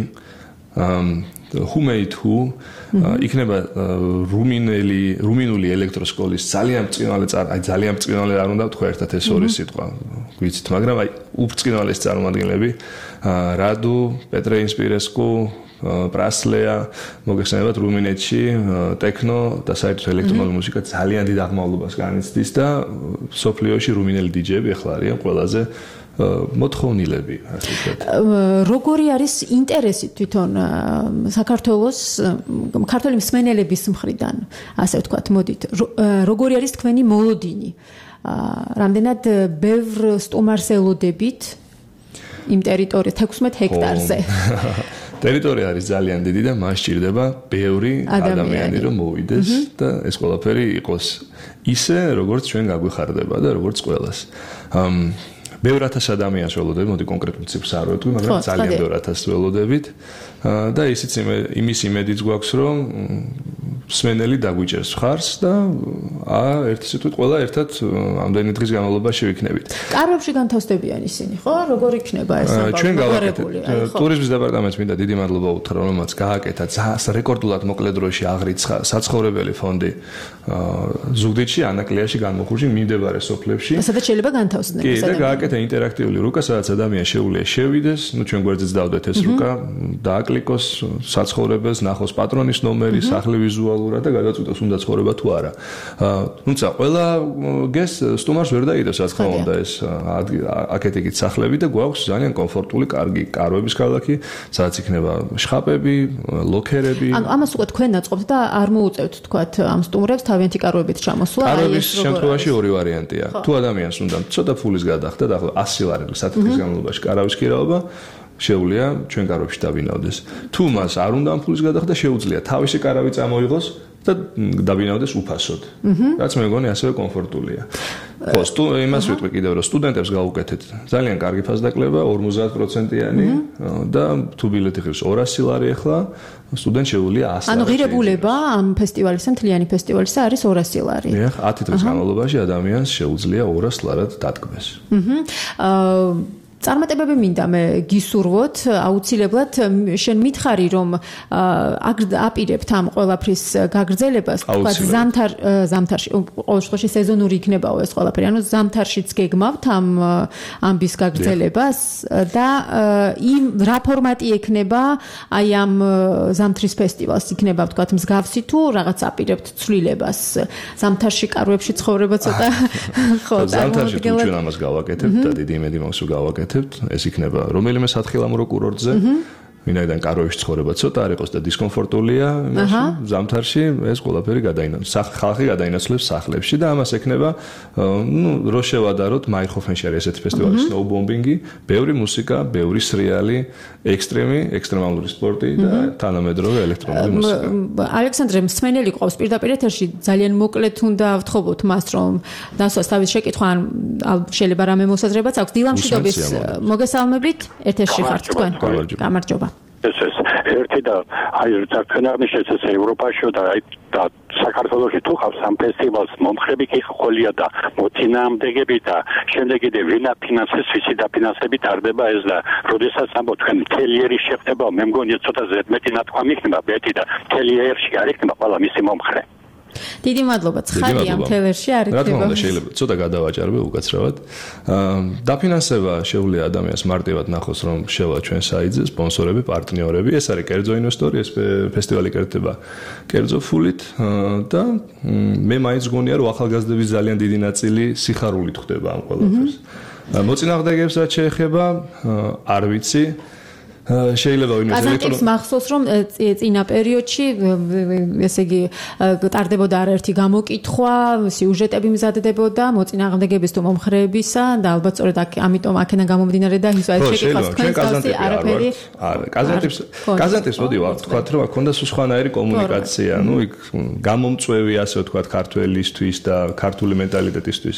Who made who? იქნება რუმინელი, რუმინული ელექტროსკოლის ძალიან მწვინვალე წარ, აი ძალიან მწვინვალე არ უნდა ვთქვა ერთად ეს ორი სიტყვა. ვიცით, მაგრამ აი უბწვინვალეს წარმომადგენლები, რადუ, პეტრე ინსპირესკუ, პრასლეა, მოგეხსენებათ რუმინეთში ტექნო და საერთოდ ელექტრონული მუსიკა ძალიან დიდ აღმავლობას განიცდის და სოფლიოში რუმინელი დიჯეები ახლა არიან ყველაზე მოთხოვნილები, ასე ვთქვათ. როგორი არის ინტერესი თვითონ საქართველოს ქართველი მსმენელების მხრიდან, ასე ვთქვათ, მოდით, როგორი არის თქვენი მოლოდინი? რამდენად ბევრ სტუმარს ელოდებით იმ ტერიტორიაზე თექვსმეტ ჰექტარზე? ტერიტორია არის ძალიან დიდი და მას სჭირდება ბევრი ადამიანი რომ მოვიდეს და ეს ყველაფერი იყოს ისე, როგორც ჩვენ გაგვიხარდება და როგორც ყველას. ბევრ ათას ადამიანს ველოდებით, მოდი კონკრეტულ ციფრს არ ვეთქვი, მაგრამ ძალიან ბევრ ათასს ველოდებით და ისიც იმის იმედიც გვაქვს, რომ მსმენელი დაგვიჭერს ხარს და აა ერთი სიტყვით ყველა ერთად ამდენი დღის განმავლობაში ვიქნებით. კარვებში განთავსდებიან ისინი, ხო? როგორ იქნება ეს ამბავი? ჩვენ გავაკეთეთ. ტურიზმის დეპარტამენტს მინდა დიდი მადლობა უთხრა, რომელმაც გააკეთა ძალიან რეკორდულად მოკლე დროში აღრიცხა საცხოვრებელი ფონდი ზუგდიდში, ანაკლიაში განმოხურში მიმდებარე სოფლებში. სადაც შეიძლება განთავსდნენ. კი, და გააკეთა ინტერაქტიული რუკა, სადაც ადამიანს შეუძლია შევიდეს, ნუ ჩვენ გვერდზეც დავდეთ ეს რუკა, დააკლიკოს საცხოვრებელს, ნახოს პატრონის ნომერი, სახლი ვიზუალურად და გადაწყვიტოს უნდა ცხოვრება თუ არა. თუმცა ყველა გესტ სტუმარს ვერ დაიდოს, რა თქმა უნდა, ეს აქეთ იქით სახლები და გვაქვს ძალიან კომფორტული, კარგი კარვების ქალაქი, სადაც იქნება შხაპები, ლოქერები. ანუ ამას უკვე თქვენ დაწყობთ და არ მოუწევთ თქვათ ამ სტუმრებს თავიანთი კარვებით ჩამოსვლა. კარვების შემთხვევაში ორი ვარიანტია. თუ ადამიანს უნდა ცოტა ფულის გადახდა და ახლა ასი ლარი საათის განმავლობაში კარავის ქირაობა, შეუძლია ჩვენ კარვებში დაბინავდეს. თუ მას არ უნდა ამ ფულის გადახდა, შეუძლია თავისი კარავი წამოიღოს და დაბინავდეს უფასოდ. რაც მე მგონი ასევე კომფორტულია. ხო, სტუ იმას ვიტყვი კიდევ რომ სტუდენტებს გავუკეთეთ ძალიან კარგი ფასდაკლება ორმოცდაათ პროცენტიანი და თუ ბილეთი ღირს ორასი ლარი ახლა სტუდენტ შეუძლია ასი ლარი. ანუ ღირებულება ამ ფესტივალისა, მთლიანი ფესტივალისა არის ორასი ლარი. დიახ, ათი დღის განმავლობაში ადამიანს შეუძლია ორას ლარად დადგმეს. აჰა. აა წარმატებები მინდა მე გისურვოთ, აუცილებლად შენ მითხარი რომ აპირებთ ამ ყველაფრის გაგრძელებას, თქვა ზამთარ ზამთარში ყოველ შემთხვევაში სეზონური იქნებაო ეს ყველაფერი, ანუ ზამთარშიც გეგმავთ ამ ამბის გაგრძელებას და იმ რა ფორმატი ექნება აი ამ ზამთრის ფესტივალს, იქნება თქვა მსგავსი თუ რაღაც აპირებთ ცვლილებას ზამთარში კარვებში ცხოვრება ცოტა ხო ზამთარში თუ ჩვენ ამას გავაკეთებთ და დიდი იმედი მაქვს რომ გავაკეთებთ ეს იქნება რომელიმე სათხილამურო კურორტზე ვინაიდან კარვებში ცხოვრება ცოტა არ იყოს და დისკომფორტულია იმაში ზამთარში ეს ყველაფერი გადაინაცვლებს ხალხი გადაინაცვლებს სახლებში და ამას ექნება ნუ რო შევადაროთ მაიხოფენში არის ესეთი ფესტივალი სნოუბომბინგი ბევრი მუსიკა ბევრი სრიალი ექსტრემი ექსტრემალური სპორტი და თანამედროვე ელექტრონული მუსიკა ალექსანდრე მსმენელი ყავს პირდაპირ ეთერში ძალიან მოკლედ უნდა ვთხოვოთ მას რომ დასვას თავის შეკითხვა ან შეიძლება რამე მოსაზრებაც აქვს დილამშვიდობის მოგესალმებით ეთერში ხართ თქვენ გამარჯობა ეს ეს ერთი და აი თქვენამდე ეს ევროპაში და აი და საქართველოში თუ ხავს ამ ფესტივალს მომხრები კი ხოლია და მოწინააღმდეგები და შემდეგ კიდე ვინა ფინანსებს ვისი დაფინანსებით ტარდება ეს და როდესაც ამბობ თქვენ თელიერი შეხება მე მგონია ცოტა ზედმეტი ნათქვამი იქნება ბეტი და თელიერში არ იქნება ყველა მისი მომხრე დიდი მადლობა ცხადია ამ თელერში არ იქნება. რა თქმა უნდა შეიძლება ცოტა გადავაჭარბე უკაცრავად. დაფინანსება შეუძლია ადამიანს მარტივად ნახოს რომ შევა ჩვენ საიტზე სპონსორები, პარტნიორები, ეს არის კერძო ინვესტორი, ეს ფესტივალი კეთდება კერძო ფულით და მე მაინც გონია რომ ახალგაზრდების ძალიან დიდი ნაწილი სიხარულით ხვდება ამ ყველაფერს. მოწინააღმდეგეებს რაც შეეხება არ ვიცი შეიძლება ვინმე ელექტრონ მახსოვს რომ წინა პერიოდში ესე იგი ტარდებოდა არაერთი გამოკითხვა, სიუჟეტები მზადდებოდა მოწინააღმდეგების თუ მომხრეებისა და ალბათ სწორედ ამიტომ აქედან გამომდინარე და ის არის შეკითხვას თქვენს არაფერი არა კაზანტებს კაზანტებს მოდი ვთქვათ რომ აქ უნდა სხვანაირი კომუნიკაცია, ну იქ გამომწვევი ასე ვთქვათ ქართველისთვის და ქართული მენტალიტეტისთვის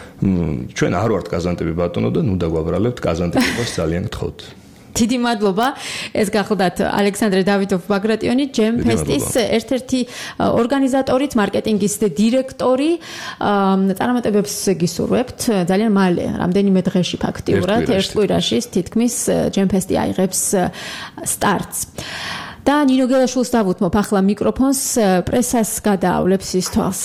ჩვენ არ ვართ კაზანტები ბატონო და ნუ დაგვაბრალებთ კაზანტებას ძალიან გთხოვთ დიდი მადლობა. ეს გახლდათ ალექსანდრე დავითოვ ბაგრატიონი, ჯემ ფესტის ერთ-ერთი ორგანიზატორით, მარკეტინგის დირექტორი. წარმატებებს გისურვებთ. ძალიან მალე, რამდენიმე დღეში ფაქტიურად, ერთ კვირაში თითქმის ჯემ ფესტი აიღებს სტარტს. და ნინო გელაშვილს დავუთმობ ახლა მიკროფონს, პრესას გადაავლებს ის თვალს.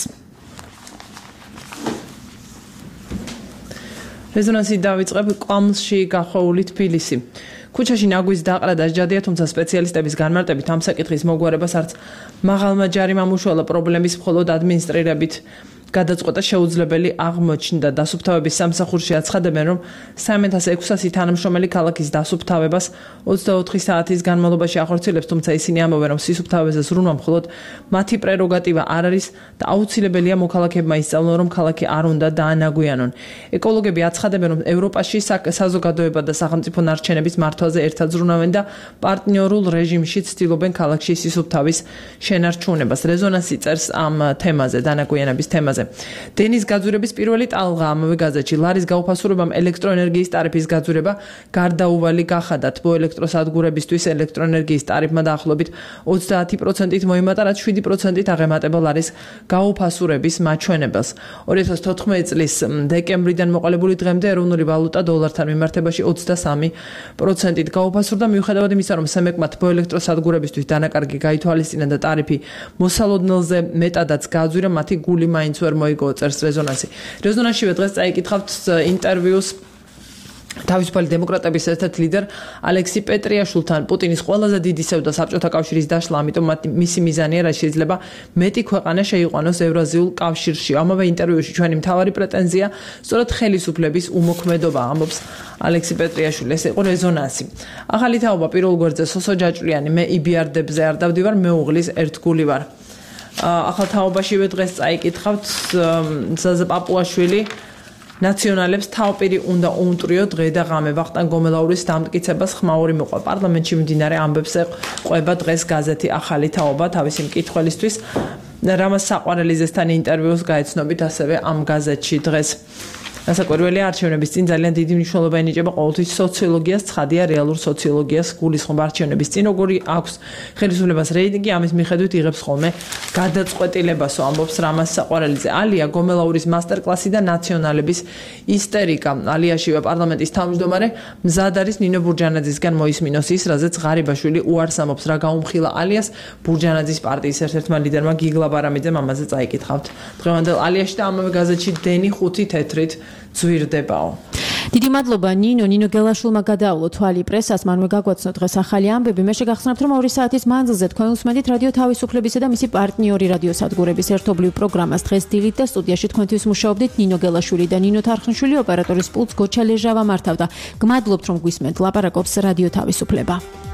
რეზონანსი დავიწყებ კვამლში გახვეული თბილისი. ქუჩაში ნაგვის დაყრა დასჯადია, თუმცა სპეციალისტების განმარტებით ამ საკითხის მოგვარებას არც მაღალმა ჯარიმამ უშუალო პრობლემის მხოლოდ ადმინისტრირებით გადაწყვეტა შეუძლებელი აღმოჩნდა. დასუფთავების სამსახურში აცხადებენ, რომ სამი ათას ექვსასი თანამშრომელი ქალაქის დასუფთავებას ოცდაოთხი საათის განმავლობაში ახორციელებს, თუმცა ისინი ამბობენ, რომ სისუფთავებაზე ზრუნვა მხოლოდ მათი პრეროგატივა არ არის და აუცილებელია მოქალაქეებმა ისწავლონ, რომ ქალაქი არ უნდა დაანაგვიანონ. ეკოლოგები აცხადებენ, რომ ევროპაში საზოგადოება და სახელმწიფო ნარჩენების მართვაზე ერთად ზრუნავენ და პარტნიორულ რეჟიმში ცდილობენ ქალაქში სისუფთავის შენარჩუნებას. რეზონანსი წერს ამ თემაზე, დაანაგვიანების თემაზე. დენის გაძვირების პირველი ტალღა ამავე გაზეთში. ლარის გაუფასურებამ ელექტროენერგიის ტარიფის გაძვირება გარდაუვალი გახადა. თბო ელექტროსადგურებისთვის ელექტროენერგიის ტარიფმა დაახლოებით ოცდაათი პროცენტით მოიმატა, რაც შვიდი პროცენტით აღემატება ლარის გაუფასურების მაჩვენებელს. ორი ათას თოთხმეტი წლის დეკემბრიდან მოყოლებული დღემდე ეროვნული ვალუტა დოლართან მიმართებაში ოცდასამი პროცენტით გაუფასურდა, მიუხედავად იმისა, რომ სემეკმა თბო ელექტროსადგურებისთვის დანაკარგი გაითვალისწინა და ტარიფი მოსალოდნელზე მეტადაც გააძვირა, მათი გული მაინც ვერ მოიგო, წერს რეზონანსი. რეზონანსშივე დღეს წაიკითხავთ ინტერვიუს თავისუფალი დემოკრატების ერთ-ერთ ლიდერ ალექსი პეტრიაშვილთან. პუტინის ყველაზე დიდი სევდა საბჭოთა კავშირის დაშლა, ამიტომ მისი მიზანია, რაც შეიძლება მეტი ქვეყანა შეიყვანოს ევრაზიულ კავშირში. ამავე ინტერვიუში ჩვენი მთავარი პრეტენზია სწორედ ხელისუფლების უმოქმედობა, ამბობს ალექსი პეტრიაშვილი. ეს იყო რეზონანსი. ახალი თაობა პირველ გვერდზე სოსო ჯაჭვლიანი, მე იბიარდებზე არ დავდივარ, მეუღლის ერთგული ვარ. ახალ თაობაშივე დღეს წაიკითხავთ ზაზა პაპუაშვილი ნაციონალებს თავპირი უნდა უმტრიო დღე და ღამე. ვახტანგ გომელაურის დამტკიცებას ხმაური მოყვა. პარლამენტში მიმდინარე ამბებზე ყვება დღეს გაზეთი ახალი თაობა თავისი მკითხველისთვის. რამაზ საყვარელიძესთან ინტერვიუს გაეცნობით ასევე ამ გაზეთში დღეს. ასაკვირველია არჩევნების წინ ძალიან დიდი მნიშვნელობა ენიჭება ყოველთვის სოციოლოგიას, ცხადია რეალურ სოციოლოგიას გულისხმობა არჩევნების წინ როგორი აქვს ხელისუფლებას რეიტინგი, ამის მიხედვით იღებს ხოლმე გადაწყვეტილებასო, ამბობს რამაზ საყვარელიძე. ალია გომელაურის მასტერკლასი და ნაციონალების ისტერიკა. ალიაშივე პარლამენტის თავმჯდომარე მზად არის ნინო ბურჯანაძისგან მოისმინოს ის, რაზეც ღარიბაშვილი უარს ამბობს, რა გაუმხილა ალიას ბურჯანაძის პარტიის ერთ-ერთმა ლიდერმა გიგლა ბარამიძემ ამაზე წაიკითხავთ. დღევანდელ ალიაში და ამავე გაზეთში დენი ხუთი თეთრით ძვირდებაო. დიდი მადლობა ნინო, ნინო გელაშვილმა გადაავლო თვალი პრესას, მანვე გაგვაცნო დღეს ახალი ამბები. მე შეგახსენებთ, რომ ორი საათის მანძილზე თქვენ უსმენთ რადიო თავისუფლებისა და მისი პარტნიორი რადიოსადგურების ერთობლივ პროგრამას. დღეს დილით და სტუდიაში თქვენთვის მუშაობდით ნინო გელაშვილი და ნინო თარხნიშვილი, ოპერატორის პულტს გოჩა ლეჟავა მართავდა. გმადლობთ, რომ გვისმენთ, ლაპარაკობს რადიო თავისუფლება.